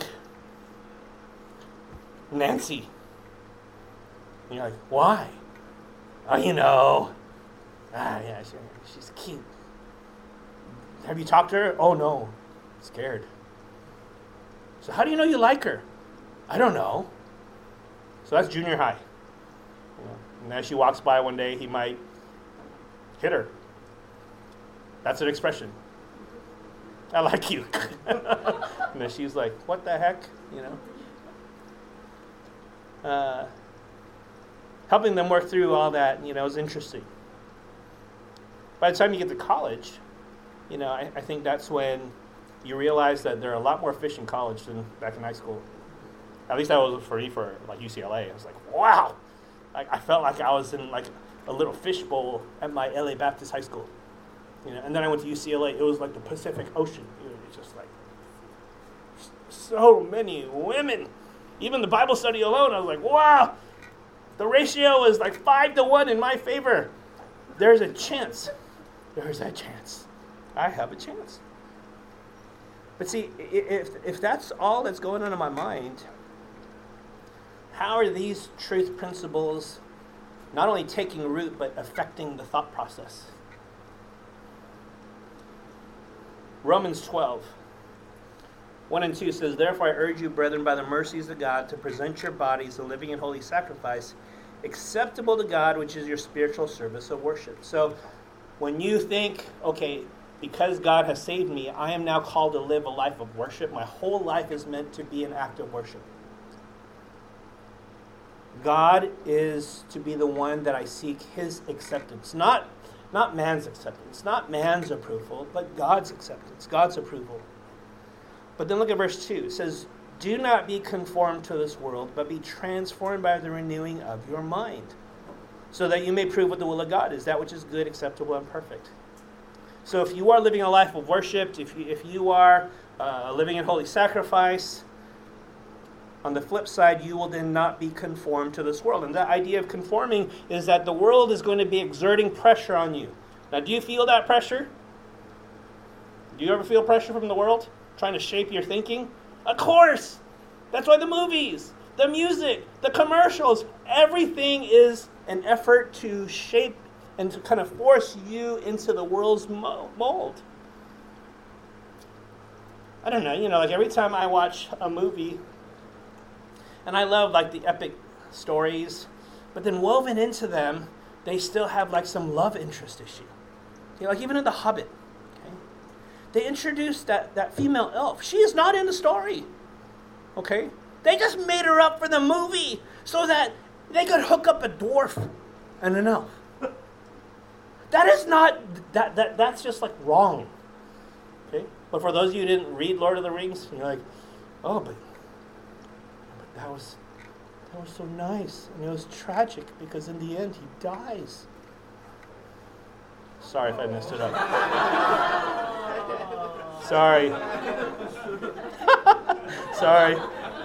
Nancy. And you're like, why? Oh, you know, ah, yeah, she, she's cute. Have you talked to her? Oh, no, I'm scared. So how do you know you like her? I don't know. So that's junior high. You know, and as she walks by one day, he might hit her. That's an expression. I like you. And then she's like, what the heck? You know? Uh, helping them work through all that, you know, is interesting. By the time you get to college, you know, I, I think that's when you realize that there are a lot more fish in college than back in high school. At least that was for me for like U C L A. I was like, wow. Like, I felt like I was in like a little fishbowl at my L A Baptist high school. You know, and then I went to U C L A. It was like the Pacific Ocean. You know, it's just like so many women. Even the Bible study alone, I was like, wow. The ratio is like five to one in my favor. There's a chance. There's a chance. I have a chance. But see, if if that's all that's going on in my mind, how are these truth principles not only taking root, but affecting the thought process? Romans twelve, one and two says, therefore I urge you, brethren, by the mercies of God, to present your bodies a living and holy sacrifice, acceptable to God, which is your spiritual service of worship. So when you think, okay, because God has saved me, I am now called to live a life of worship. My whole life is meant to be an act of worship. God is to be the one that I seek his acceptance. Not, not man's acceptance, not man's approval, but God's acceptance, God's approval. But then look at verse two. It says, do not be conformed to this world, but be transformed by the renewing of your mind, so that you may prove what the will of God is, that which is good, acceptable, and perfect. So if you are living a life of worship, if you, if you are uh, living in holy sacrifice, on the flip side, you will then not be conformed to this world. And the idea of conforming is that the world is going to be exerting pressure on you. Now, do you feel that pressure? Do you ever feel pressure from the world trying to shape your thinking? Of course! That's why the movies, the music, the commercials, everything is an effort to shape and to kind of force you into the world's mold. I don't know, you know, like every time I watch a movie, and I love like the epic stories, but then woven into them, they still have like some love interest issue. You know, like even in The Hobbit, okay? They introduced that, that female elf. She is not in the story, okay? They just made her up for the movie so that they could hook up a dwarf and an elf. That is not, that, that that's just like wrong, okay? But for those of you who didn't read Lord of the Rings, you're like, oh, but, but that was, that was so nice. And it was tragic because in the end he dies. Sorry if I messed it up. Sorry. Sorry.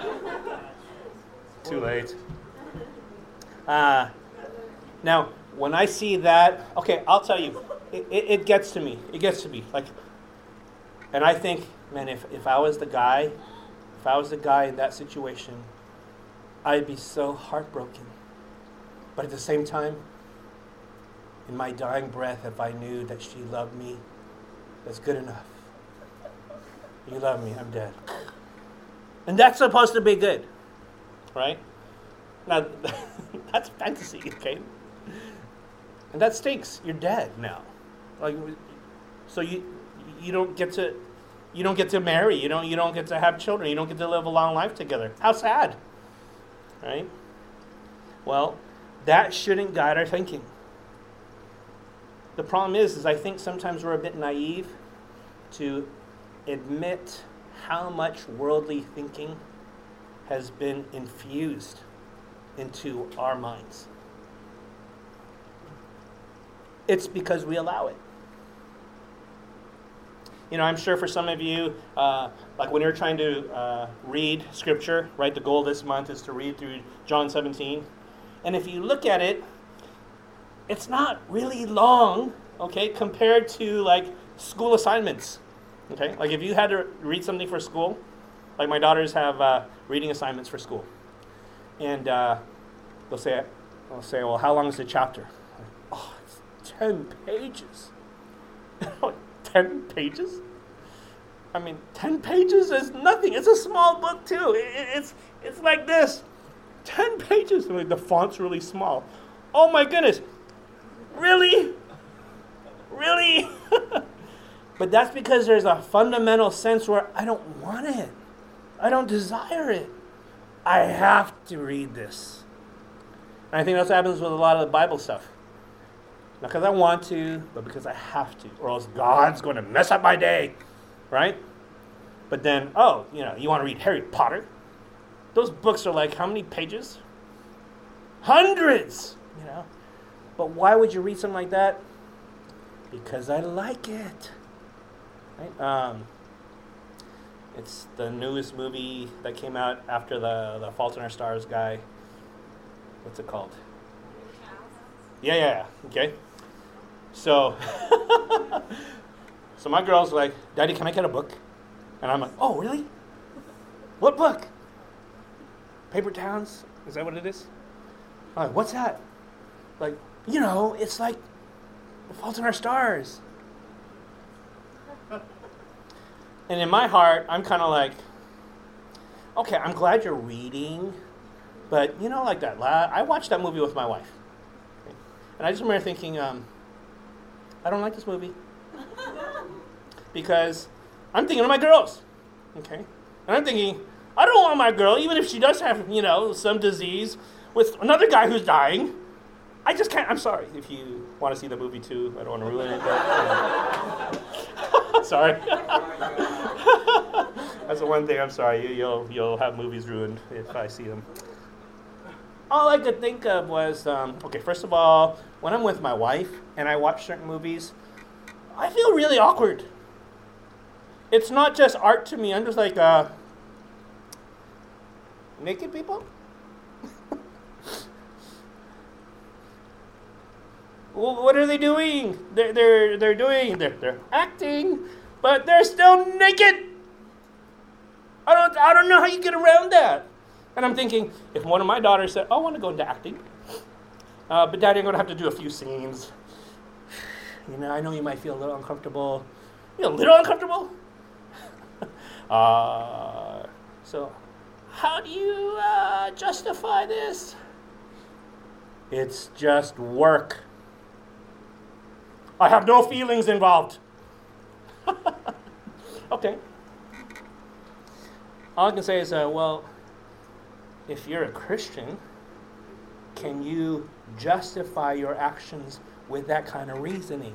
Too late. Uh, now, when I see that, okay, I'll tell you, it, it, it gets to me. It gets to me. Like, and I think, man, if, if I was the guy, if I was the guy in that situation, I'd be so heartbroken. But at the same time, in my dying breath, if I knew that she loved me, that's good enough. You love me, I'm dead. And that's supposed to be good, right? Now, that's fantasy, okay? And that stinks. You're dead now. Like, so you you don't get to you don't get to marry. You don't you don't get to have children. You don't get to live a long life together. How sad, right? Well, that shouldn't guide our thinking. The problem is, is I think sometimes we're a bit naive to admit how much worldly thinking has been infused into our minds. It's because we allow it. You know, I'm sure for some of you, uh, like when you're trying to uh, read Scripture, right, the goal this month is to read through John seventeen. And if you look at it, it's not really long, okay, compared to like school assignments. Okay, like if you had to read something for school, like my daughters have uh, reading assignments for school. And uh, they'll say, they'll say, well, how long is the chapter? Oh, it's ten pages. ten pages? I mean, ten pages is nothing. It's a small book too. It, it, it's it's like this. ten pages. I mean, the font's really small. Oh my goodness. Really? Really? But that's because there's a fundamental sense where I don't want it. I don't desire it. I have to read this. And I think that's what happens with a lot of the Bible stuff. Not because I want to, but because I have to. Or else God's going to mess up my day. Right? But then, oh, you know, you want to read Harry Potter? Those books are like how many pages? Hundreds! You know? But why would you read something like that? Because I like it. Right? Um, it's the newest movie that came out after the, the Fault in Our Stars guy. What's it called? Yeah, yeah, yeah. Okay. So, so my girl's like, Daddy, can I get a book? And I'm like, oh, really? What book? Paper Towns? Is that what it is? I'm like, what's that? Like, you know, it's like The Fault in Our Stars. And in my heart, I'm kind of like, okay, I'm glad you're reading, but you know, like that, I watched that movie with my wife. Okay? And I just remember thinking, um, I don't like this movie. Because I'm thinking of my girls, okay? And I'm thinking, I don't want my girl, even if she does have, you know, some disease with another guy who's dying. I just can't, I'm sorry if you want to see the movie too. I don't want to ruin it, but, you know. Sorry. That's the one thing, I'm sorry. You, you'll, you'll have movies ruined if I see them. All I could think of was, um, okay, first of all, when I'm with my wife and I watch certain movies, I feel really awkward. It's not just art to me. I'm just like, uh, naked people? Well, what are they doing? They're they're they're doing they're they're acting, but they're still naked. I don't I don't know how you get around that. And I'm thinking, if one of my daughters said, oh, I want to go into acting, uh, but Daddy, I'm going to have to do a few scenes. You know, I know you might feel a little uncomfortable. You know, a little uncomfortable? uh, so, how do you uh, justify this? It's just work. I have no feelings involved. Okay. All I can say is, uh, well, if you're a Christian, can you justify your actions with that kind of reasoning?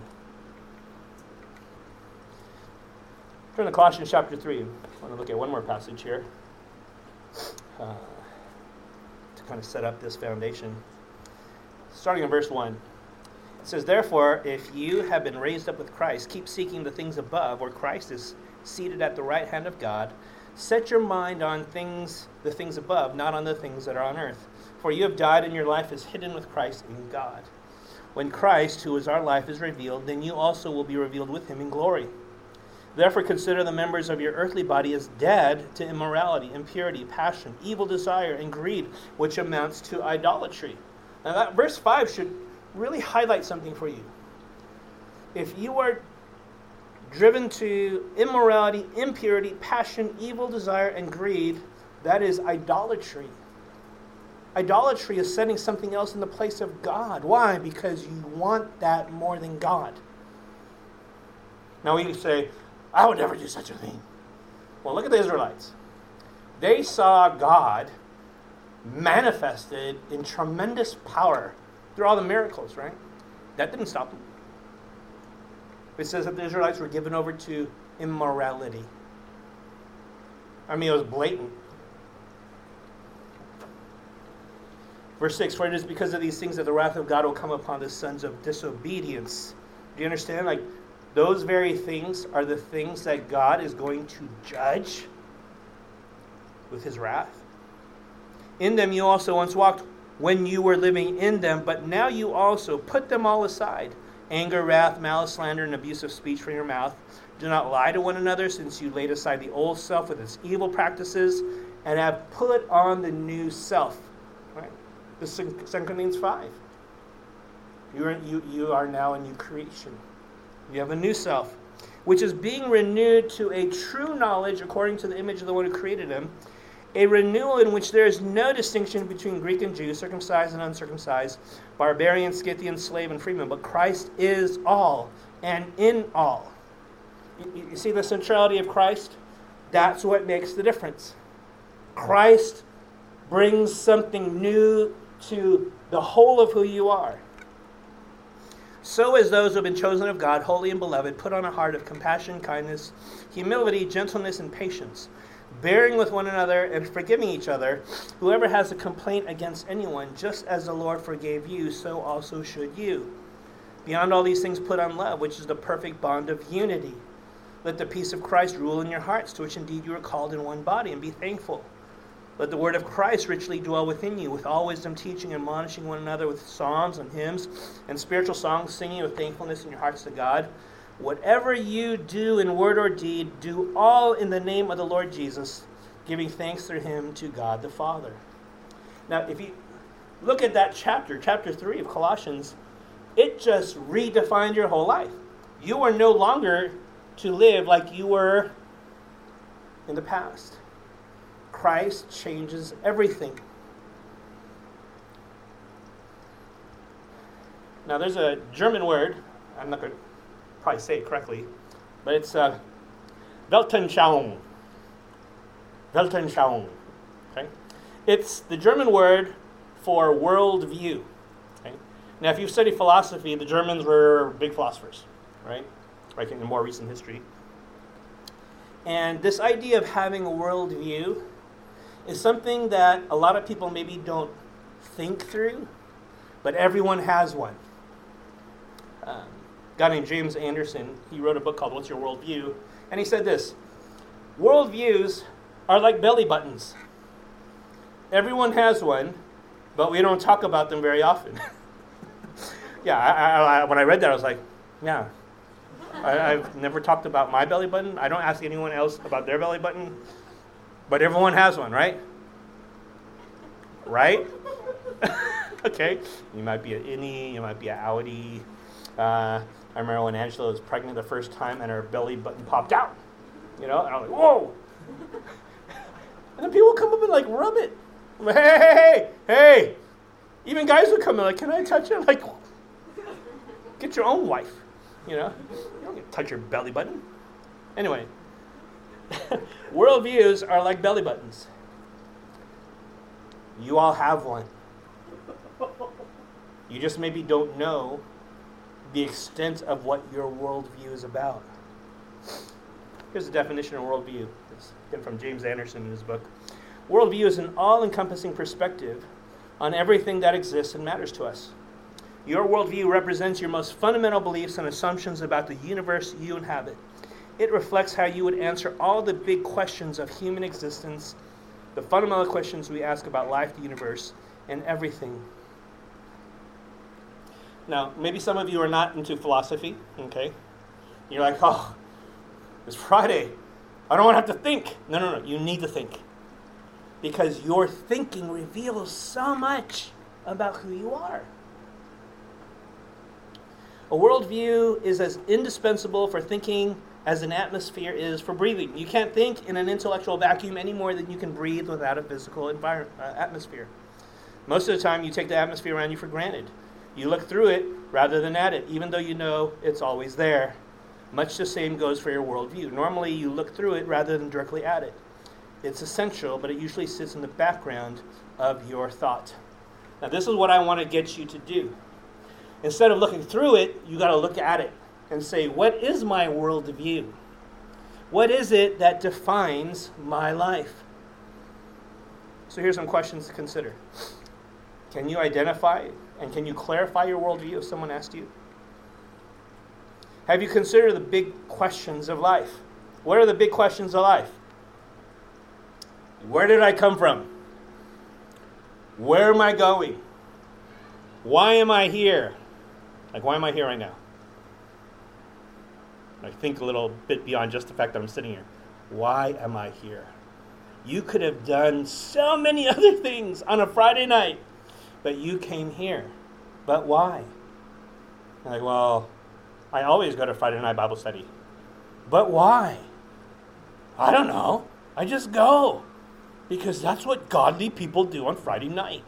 Turn to Colossians chapter three. I want to look at one more passage here uh, to kind of set up this foundation. Starting in verse one. It says, therefore, if you have been raised up with Christ, keep seeking the things above, where Christ is seated at the right hand of God. Set your mind on things, the things above, not on the things that are on earth. For you have died, and your life is hidden with Christ in God. When Christ, who is our life, is revealed, then you also will be revealed with him in glory. Therefore consider the members of your earthly body as dead to immorality, impurity, passion, evil desire, and greed, which amounts to idolatry. Now that verse five should really highlight something for you. If you are driven to immorality, impurity, passion, evil desire, and greed, that is idolatry. Idolatry is setting something else in the place of God. Why? Because you want that more than God. Now we say, I would never do such a thing. Well, look at the Israelites. They saw God manifested in tremendous power through all the miracles, right? That didn't stop them. It says that the Israelites were given over to immorality. I mean, it was blatant. Verse six, for it is because of these things that the wrath of God will come upon the sons of disobedience. Do you understand? Like, those very things are the things that God is going to judge with his wrath. In them you also once walked when you were living in them, but now you also put them all aside. Anger, wrath, malice, slander, and abusive speech from your mouth. Do not lie to one another, since you laid aside the old self with its evil practices, and have put on the new self. Right? This is Second Corinthians five. You are, you, you are now a new creation. You have a new self, which is being renewed to a true knowledge according to the image of the one who created him. A renewal in which there is no distinction between Greek and Jew, circumcised and uncircumcised, barbarian, Scythian, slave, and freeman. But Christ is all and in all. You, you see the centrality of Christ? That's what makes the difference. Christ brings something new to the whole of who you are. So as those who have been chosen of God, holy and beloved, put on a heart of compassion, kindness, humility, gentleness, and patience, bearing with one another and forgiving each other. Whoever has a complaint against anyone, just as the Lord forgave you, so also should you. Beyond all these things, put on love, which is the perfect bond of unity. Let the peace of Christ rule in your hearts, to which indeed you are called in one body, and be thankful. Let the word of Christ richly dwell within you, with all wisdom teaching and admonishing one another with psalms and hymns and spiritual songs, singing with thankfulness in your hearts to God. Whatever you do in word or deed, do all in the name of the Lord Jesus, giving thanks through him to God the Father. Now, if you look at that chapter, chapter three of Colossians, it just redefined your whole life. You are no longer to live like you were in the past. Christ changes everything. Now, there's a German word, I'm not going to probably say it correctly, but it's uh, Weltanschauung. Weltanschauung. Okay? It's the German word for worldview. Okay? Now, if you've studied philosophy, the Germans were big philosophers, right? Like in the more recent history. And this idea of having a worldview is something that a lot of people maybe don't think through, but everyone has one. Um, a guy named James Anderson, he wrote a book called What's Your Worldview? And he said this, worldviews are like belly buttons. Everyone has one, but we don't talk about them very often. yeah, I, I, I, when I read that, I was like, yeah, I, I've never talked about my belly button. I don't ask anyone else about their belly button. But everyone has one, right? right? Okay, you might be an innie, you might be an outie. Uh, I remember when Angela was pregnant the first time and her belly button popped out, you know, and I was like, whoa! And then people would come up and like rub it. I'm like, hey, hey, hey, hey! Even guys would come in like, can I touch it? Like, get your own wife, you know? You don't get to touch your belly button. Anyway, worldviews are like belly buttons. You all have one. You just maybe don't know the extent of what your worldview is about. Here's the definition of worldview. It's again from James Anderson in his book. Worldview is an all-encompassing perspective on everything that exists and matters to us. Your worldview represents your most fundamental beliefs and assumptions about the universe you inhabit. It reflects how you would answer all the big questions of human existence, the fundamental questions we ask about life, the universe, and everything. Now, maybe some of you are not into philosophy, okay? You're like, oh, it's Friday. I don't want to have to think. No, no, no. You need to think. Because your thinking reveals so much about who you are. A worldview is as indispensable for thinking as an atmosphere is for breathing. You can't think in an intellectual vacuum any more than you can breathe without a physical environment, uh, atmosphere. Most of the time, you take the atmosphere around you for granted. You look through it rather than at it, even though you know it's always there. Much the same goes for your worldview. Normally, you look through it rather than directly at it. It's essential, but it usually sits in the background of your thought. Now, this is what I want to get you to do. Instead of looking through it, you got to look at it and say, what is my worldview? What is it that defines my life? So here's some questions to consider. Can you identify and can you clarify your worldview if someone asked you? Have you considered the big questions of life? What are the big questions of life? Where did I come from? Where am I going? Why am I here? Like, why am I here right now? I think a little bit beyond just the fact that I'm sitting here. Why am I here? You could have done so many other things on a Friday night, but you came here. But why? I'm like, well, I always go to Friday night Bible study. But why? I don't know. I just go. Because that's what godly people do on Friday night.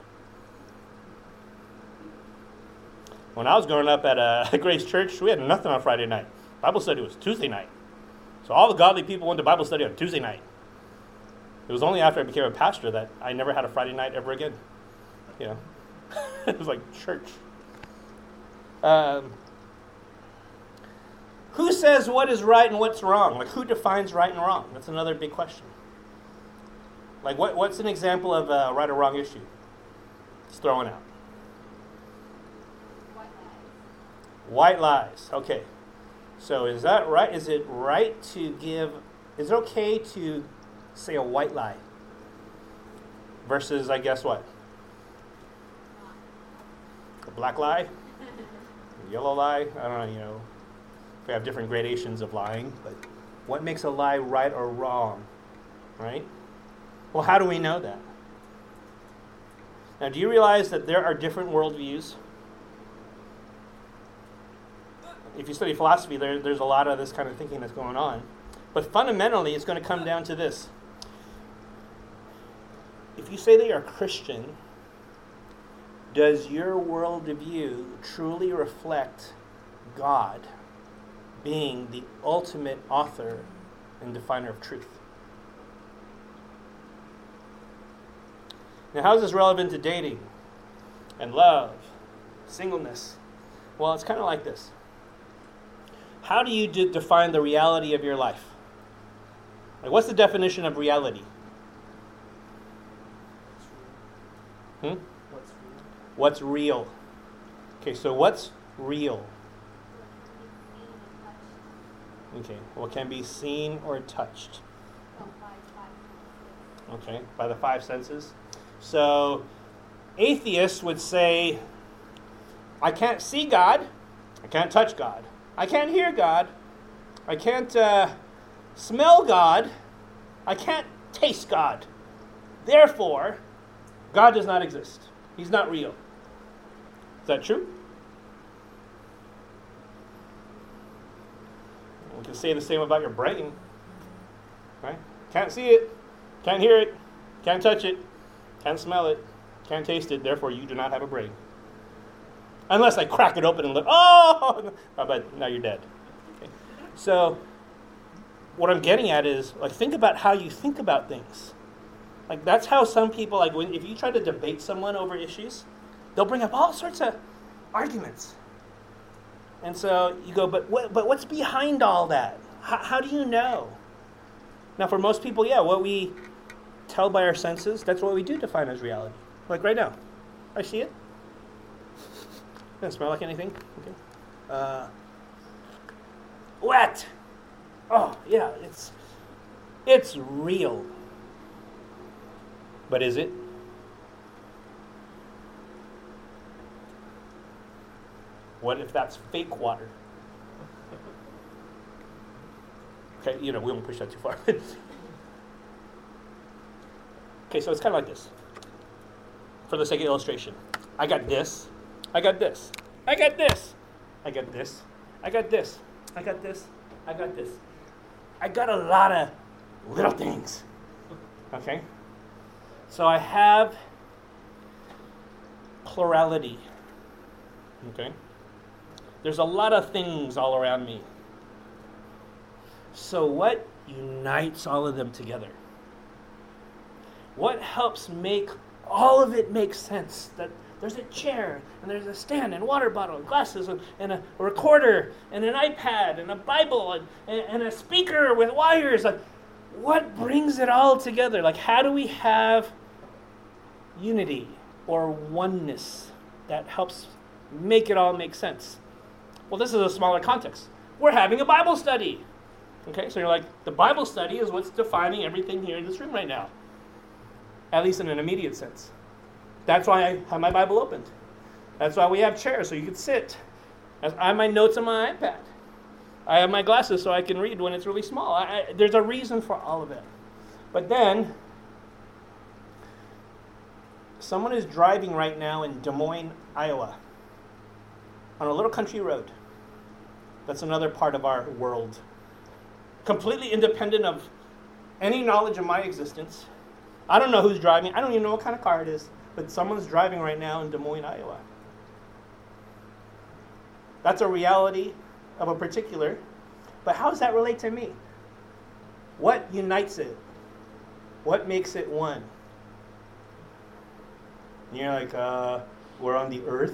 When I was growing up at uh, Grace Church, we had nothing on Friday night. Bible study was Tuesday night. So all the godly people went to Bible study on Tuesday night. It was only after I became a pastor that I never had a Friday night ever again. You know, it was like church. Um, who says what is right and what's wrong? Like, who defines right and wrong? That's another big question. Like, what, what's an example of a right or wrong issue? It's throwing out. White lies. White lies. Okay. So is that right? Is it right to give, is it okay to say a white lie? Versus, I guess what? A black lie? A yellow lie? I don't know, you know. We have different gradations of lying, but what makes a lie right or wrong? Right? Well, how do we know that? Now, do you realize that there are different worldviews? If you study philosophy, there, there's a lot of this kind of thinking that's going on. But fundamentally, it's going to come down to this. If you say that you're a Christian, does your worldview truly reflect God being the ultimate author and definer of truth? Now, how is this relevant to dating and love, singleness? Well, it's kind of like this. How do you de- define the reality of your life? Like, what's the definition of reality? Hmm? What's real? What's real? Okay, so what's real? Okay, what can be seen or touched? Okay, by the five senses. So, atheists would say, I can't see God, I can't touch God, I can't hear God, I can't uh, smell God, I can't taste God. Therefore, God does not exist. He's not real. Is that true? We can say the same about your brain. Right? Can't see it, can't hear it, can't touch it, can't smell it, can't taste it, therefore you do not have a brain. Unless I crack it open and look, oh, but now you're dead. Okay. So, what I'm getting at is, like, think about how you think about things. Like, that's how some people, like, when, if you try to debate someone over issues, they'll bring up all sorts of arguments. And so you go, but what, but what's behind all that? How, how do you know? Now, for most people, yeah, what we tell by our senses, that's what we do define as reality. Like right now, I see it. Doesn't smell like anything. Okay. Uh, wet. Oh, yeah, it's it's real. But is it? What if that's fake water? Okay, you know, we won't push that too far. Okay, so it's kind of like this. For the sake of illustration, I got this, I got this, I got this, I got this, I got this, I got this, I got this. I got a lot of little things. Okay? So I have plurality. Okay? There's a lot of things all around me. So what unites all of them together? What helps make all of it make sense? That there's a chair, and there's a stand, and water bottle, and glasses, and, and a recorder, and an iPad, and a Bible, and, and, and a speaker with wires. Like, what brings it all together? Like, how do we have unity or oneness that helps make it all make sense? Well, this is a smaller context. We're having a Bible study. Okay, so you're like, the Bible study is what's defining everything here in this room right now. At least in an immediate sense. That's why I have my Bible opened. That's why we have chairs so you can sit. I have my notes on my iPad. I have my glasses so I can read when it's really small. I, I, there's a reason for all of it. But then, someone is driving right now in Des Moines, Iowa, on a little country road. That's another part of our world. Completely independent of any knowledge of my existence. I don't know who's driving. I don't even know what kind of car it is. But someone's driving right now in Des Moines, Iowa. That's a reality of a particular. But how does that relate to me? What unites it? What makes it one? And you're like, uh, we're on the earth.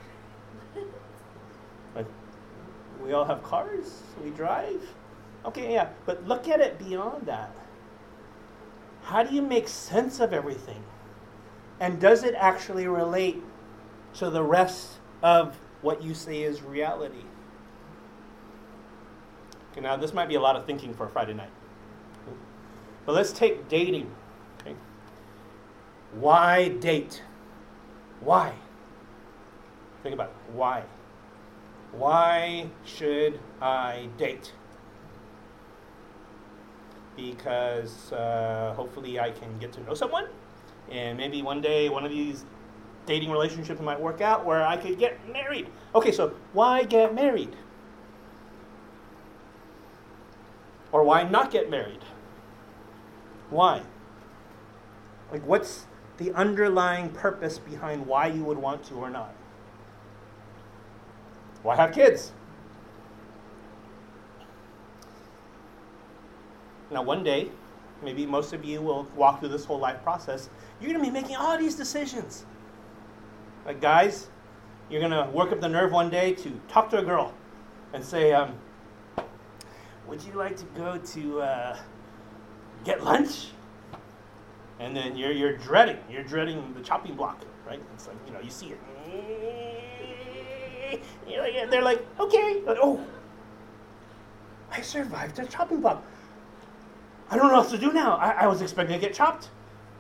Like, we all have cars? We drive? Okay, yeah. But look at it beyond that. How do you make sense of everything? And does it actually relate to the rest of what you say is reality? Okay, now this might be a lot of thinking for a Friday night. But let's take dating. Okay? Why date? Why? Think about it. Why? Why should I date? Because uh, hopefully I can get to know someone. And maybe one day one of these dating relationships might work out where I could get married. Okay, so why get married? Or why not get married? Why? Like, what's the underlying purpose behind why you would want to or not? Why have kids? Now, one day, maybe most of you will walk through this whole life process. You're going to be making all these decisions. Like, guys, you're going to work up the nerve one day to talk to a girl and say, um, would you like to go to uh, get lunch? And then you're you're dreading. You're dreading the chopping block, right? It's like, you know, you see it. You're like, they're like, okay. Like, oh, I survived the chopping block. I don't know what else to do now. I, I was expecting to get chopped.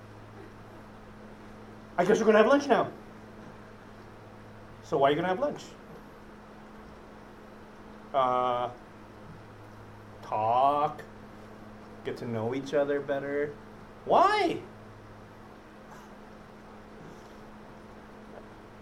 I guess we're going to have lunch now. So why are you going to have lunch? Uh, talk. Get to know each other better. Why?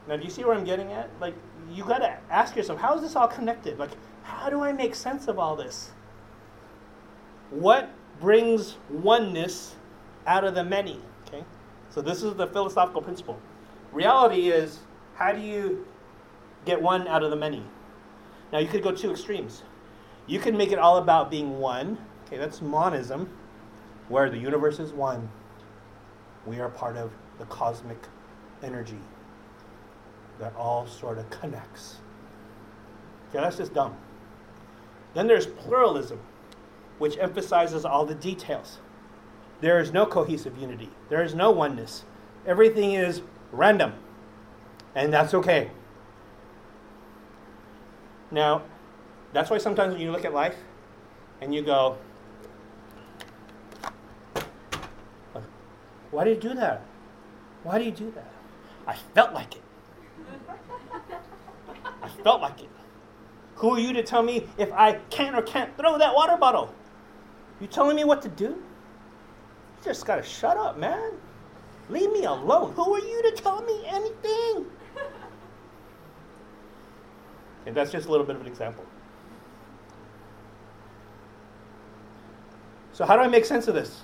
Now, do you see where I'm getting at? Like, you got to ask yourself, how is this all connected? Like, how do I make sense of all this? What brings oneness out of the many? Okay, so this is the philosophical principle. Reality is, how do you get one out of the many? Now, you could go two extremes. You can make it all about being one. Okay, that's monism, where the universe is one. We are part of the cosmic energy that all sort of connects. Okay, that's just dumb. Then there's pluralism, which emphasizes all the details. There is no cohesive unity. There is no oneness. Everything is random, and that's okay. Now, that's why sometimes when you look at life and you go, why do you do that? Why do you do that? I felt like it. I felt like it. Who are you to tell me if I can or can't throw that water bottle? You telling me what to do? You just gotta shut up, man. Leave me alone. Who are you to tell me anything? And that's just a little bit of an example. So how do I make sense of this?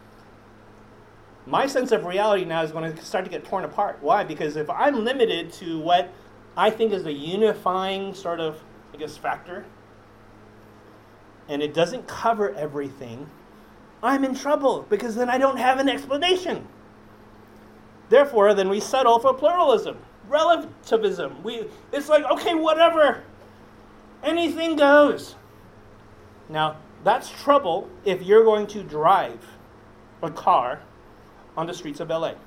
My sense of reality now is going to start to get torn apart. Why? Because if I'm limited to what I think is the unifying sort of, I guess, factor, and it doesn't cover everything, I'm in trouble because then I don't have an explanation. Therefore, then we settle for pluralism, relativism. We, it's like, okay, whatever. Anything goes. Now, that's trouble if you're going to drive a car on the streets of L A.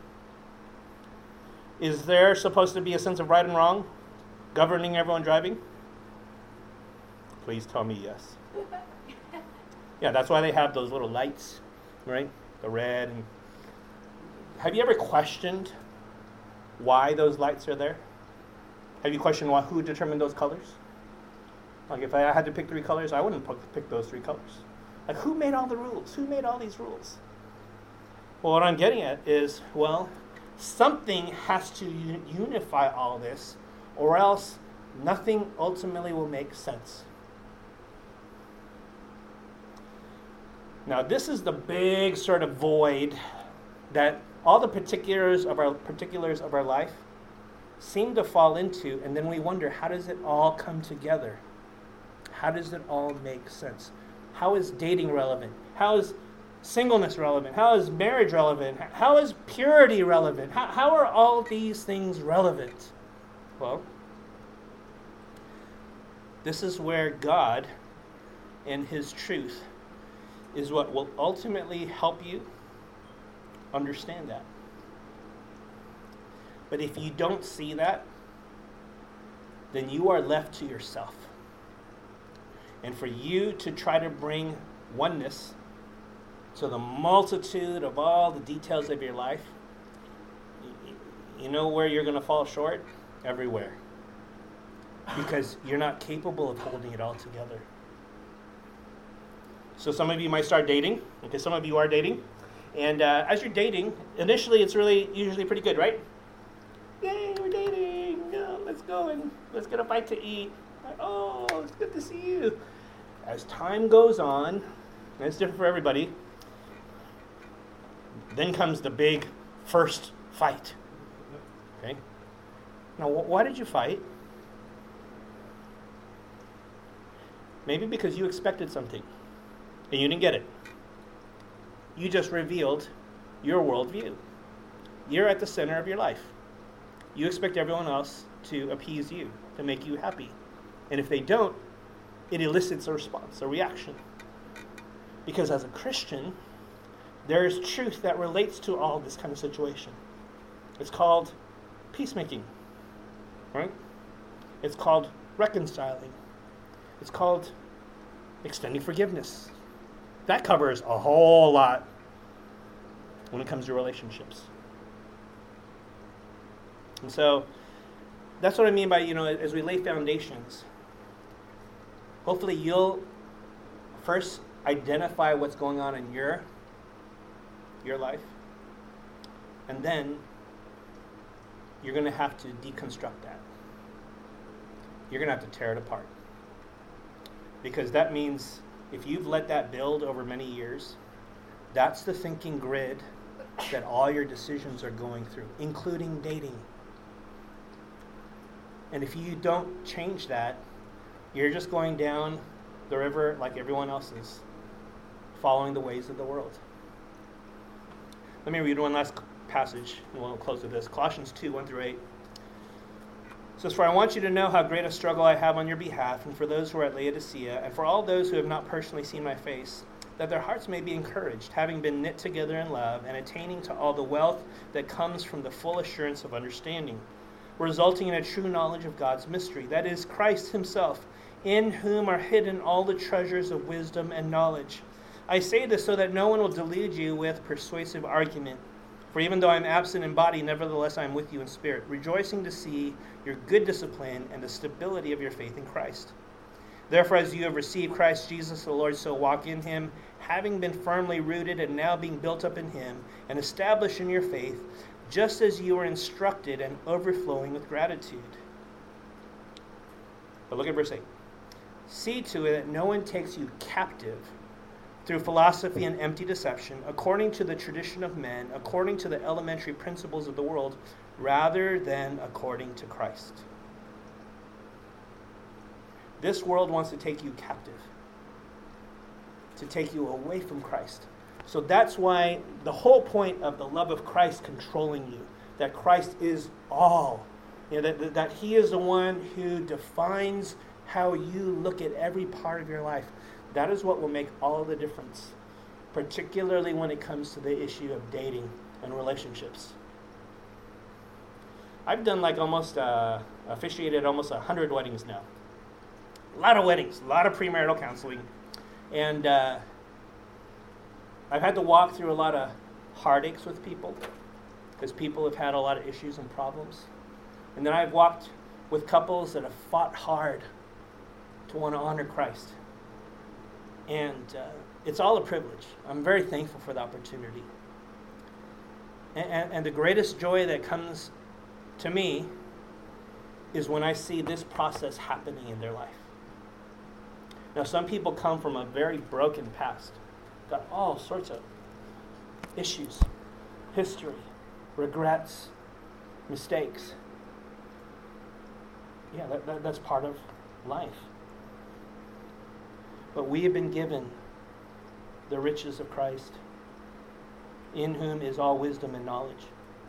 Is there supposed to be a sense of right and wrong governing everyone driving? Please tell me yes. Yeah, that's why they have those little lights, right? The red. And have you ever questioned why those lights are there? Have you questioned why, who determined those colors? Like if I had to pick three colors, I wouldn't pick those three colors. Like who made all the rules? Who made all these rules? Well, what I'm getting at is, well, something has to un- unify all this, or else nothing ultimately will make sense. Now, this is the big sort of void that all the particulars of our particulars of our life seem to fall into, and then we wonder, how does it all come together? How does it all make sense? How is dating relevant? How is singleness relevant? How is marriage relevant? How is purity relevant? How, how are all these things relevant? Well, this is where God and His truth is what will ultimately help you understand that. But if you don't see that, then you are left to yourself. And for you to try to bring oneness to the multitude of all the details of your life, you know where you're going to fall short? Everywhere. Because you're not capable of holding it all together. So some of you might start dating. Okay, some of you are dating. And uh, as you're dating, initially it's really usually pretty good, right? Yay, we're dating. Oh, let's go and let's get a bite to eat. Oh, it's good to see you. As time goes on, and it's different for everybody, then comes the big first fight. Okay? Now, wh- why did you fight? Maybe because you expected something, and you didn't get it. You just revealed your worldview. You're at the center of your life. You expect everyone else to appease you, to make you happy. And if they don't, it elicits a response, a reaction. Because as a Christian, there is truth that relates to all this kind of situation. It's called peacemaking, right? It's called reconciling. It's called extending forgiveness. That covers a whole lot when it comes to relationships. And so that's what I mean by, you know, as we lay foundations, hopefully you'll first identify what's going on in your your life, and then you're going to have to deconstruct that. You're going to have to tear it apart. Because that means if you've let that build over many years, that's the thinking grid that all your decisions are going through, including dating. And if you don't change that, you're just going down the river like everyone else is, following the ways of the world. Let me read one last passage, and we'll close with this. Colossians two, one through eight. It says, "For I want you to know how great a struggle I have on your behalf, and for those who are at Laodicea, and for all those who have not personally seen my face, that their hearts may be encouraged, having been knit together in love, and attaining to all the wealth that comes from the full assurance of understanding, resulting in a true knowledge of God's mystery, that is, Christ himself, in whom are hidden all the treasures of wisdom and knowledge. I say this so that no one will delude you with persuasive argument. For even though I am absent in body, nevertheless I am with you in spirit, rejoicing to see your good discipline and the stability of your faith in Christ. Therefore, as you have received Christ Jesus the Lord, so walk in him, having been firmly rooted and now being built up in him, and established in your faith, just as you were instructed, and overflowing with gratitude." But look at verse eight. "See to it that no one takes you captive through philosophy and empty deception, according to the tradition of men, according to the elementary principles of the world, rather than according to Christ." This world wants to take you captive, to take you away from Christ. So that's why the whole point of the love of Christ controlling you, that Christ is all, you know, that, that he is the one who defines how you look at every part of your life. That is what will make all the difference, particularly when it comes to the issue of dating and relationships. I've done like almost, uh, officiated almost one hundred weddings now. A lot of weddings, a lot of premarital counseling. And uh, I've had to walk through a lot of heartaches with people because people have had a lot of issues and problems. And then I've walked with couples that have fought hard to want to honor Christ. And uh, it's all a privilege. I'm very thankful for the opportunity. And, and, and the greatest joy that comes to me is when I see this process happening in their life. Now, some people come from a very broken past, got all sorts of issues, history, regrets, mistakes. Yeah, that, that, that's part of life. But we have been given the riches of Christ, in whom is all wisdom and knowledge.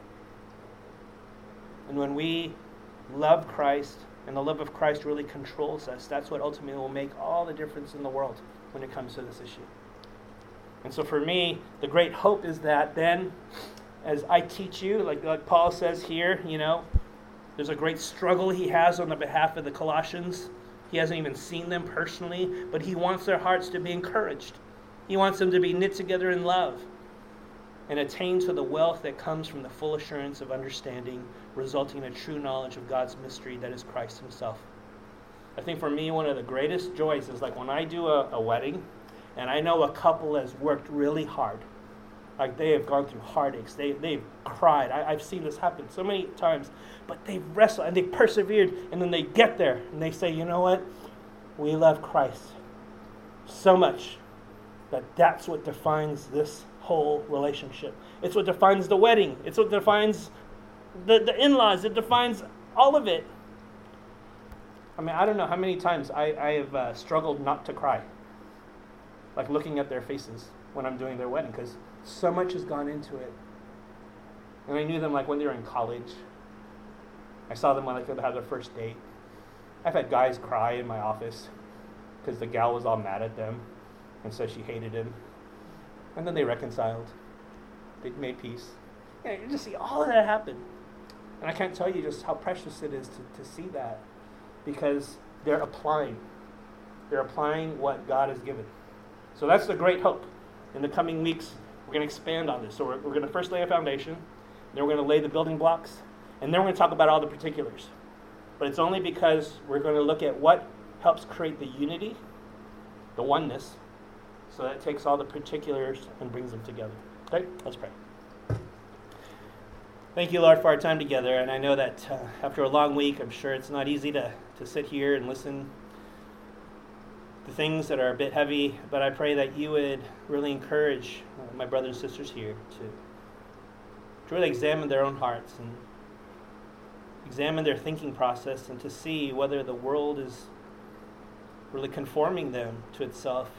And when we love Christ, and the love of Christ really controls us, that's what ultimately will make all the difference in the world when it comes to this issue. And so for me, the great hope is that then, as I teach you, like, like Paul says here, you know, there's a great struggle he has on the behalf of the Colossians. He hasn't even seen them personally, but he wants their hearts to be encouraged. He wants them to be knit together in love and attain to the wealth that comes from the full assurance of understanding, resulting in a true knowledge of God's mystery, that is Christ himself. I think for me, one of the greatest joys is like when I do a, a wedding, and I know a couple has worked really hard. Like they have gone through heartaches. They, they've cried. I, I've seen this happen so many times. But they've wrestled and they've persevered. And then they get there and they say, you know what? We love Christ so much that that's what defines this whole relationship. It's what defines the wedding. It's what defines the, the in-laws. It defines all of it. I mean, I don't know how many times I, I have uh, struggled not to cry. Like looking at their faces when I'm doing their wedding, because so much has gone into it. And I knew them like when they were in college. I saw them when like, they had their first date. I've had guys cry in my office because the gal was all mad at them and said she hated him. And then they reconciled. They made peace. Yeah, you just see all of that happen. And I can't tell you just how precious it is to, to see that, because they're applying. They're applying what God has given. So that's the great hope. In the coming weeks, we're going to expand on this. So we're, we're going to first lay a foundation, then we're going to lay the building blocks, and then we're going to talk about all the particulars. But it's only because we're going to look at what helps create the unity, the oneness, so that it takes all the particulars and brings them together. Okay, let's pray. Thank you, Lord, for our time together. And I know that uh, after a long week, I'm sure it's not easy to, to sit here and listen to things that are a bit heavy, but I pray that you would really encourage uh, my brothers and sisters here to, to really examine their own hearts and examine their thinking process and to see whether the world is really conforming them to itself,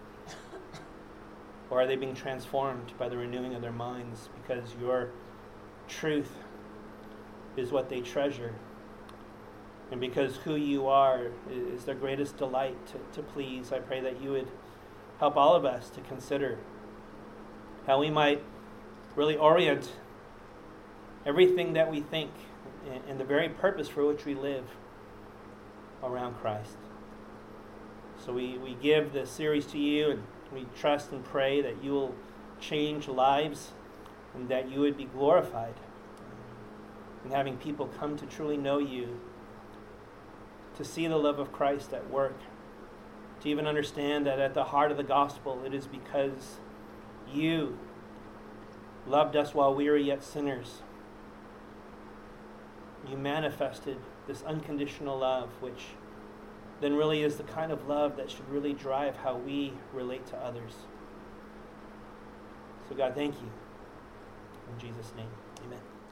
or are they being transformed by the renewing of their minds, because your truth is what they treasure, and because who you are is their greatest delight to, to please. I pray that you would help all of us to consider how we might really orient everything that we think and the very purpose for which we live around Christ. So we, we give this series to you, and we trust and pray that you will change lives and that you would be glorified in having people come to truly know you, to see the love of Christ at work, to even understand that at the heart of the gospel it is because you loved us while we were yet sinners. You manifested this unconditional love, which then really is the kind of love that should really drive how we relate to others. So God, thank you. In Jesus' name, amen.